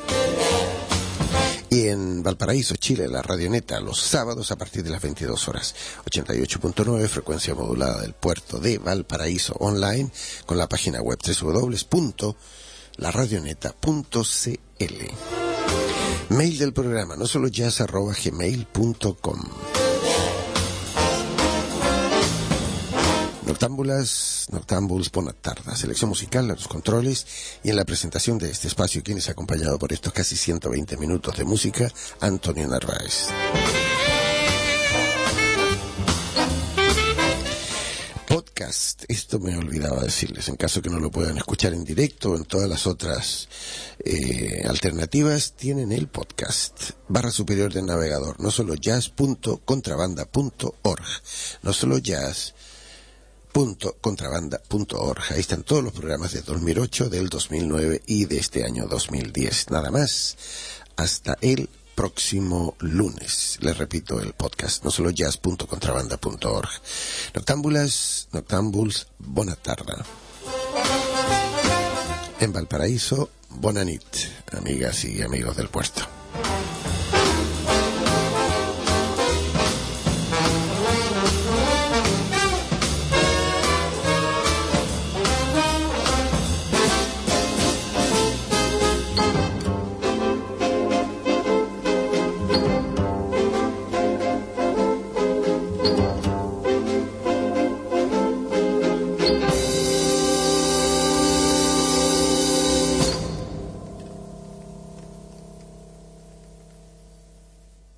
Y en Valparaíso, Chile, la Radioneta, los sábados a partir de las 22 horas. 88.9, frecuencia modulada del puerto de Valparaíso online, con la página web www.laradioneta.cl. Mail del programa, no solo jazz@gmail.com. Noctámbuls, buena tarde. Selección musical, a los controles y en la presentación de este espacio, quien es acompañado por estos casi 120 minutos de música, Antonio Narváez. Podcast, esto me olvidaba decirles, en caso que no lo puedan escuchar en directo, en todas las otras alternativas, tienen el podcast, barra superior del navegador, no solo jazz.contrabanda.org, no solo jazz.contrabanda.org. Ahí están todos los programas de 2008, del 2009 y de este año 2010. Nada más, hasta el próximo lunes. Les repito, el podcast, no solo jazz.contrabanda.org. Noctámbuls, buena tarde. En Valparaíso, Bona nit, amigas y amigos del puerto.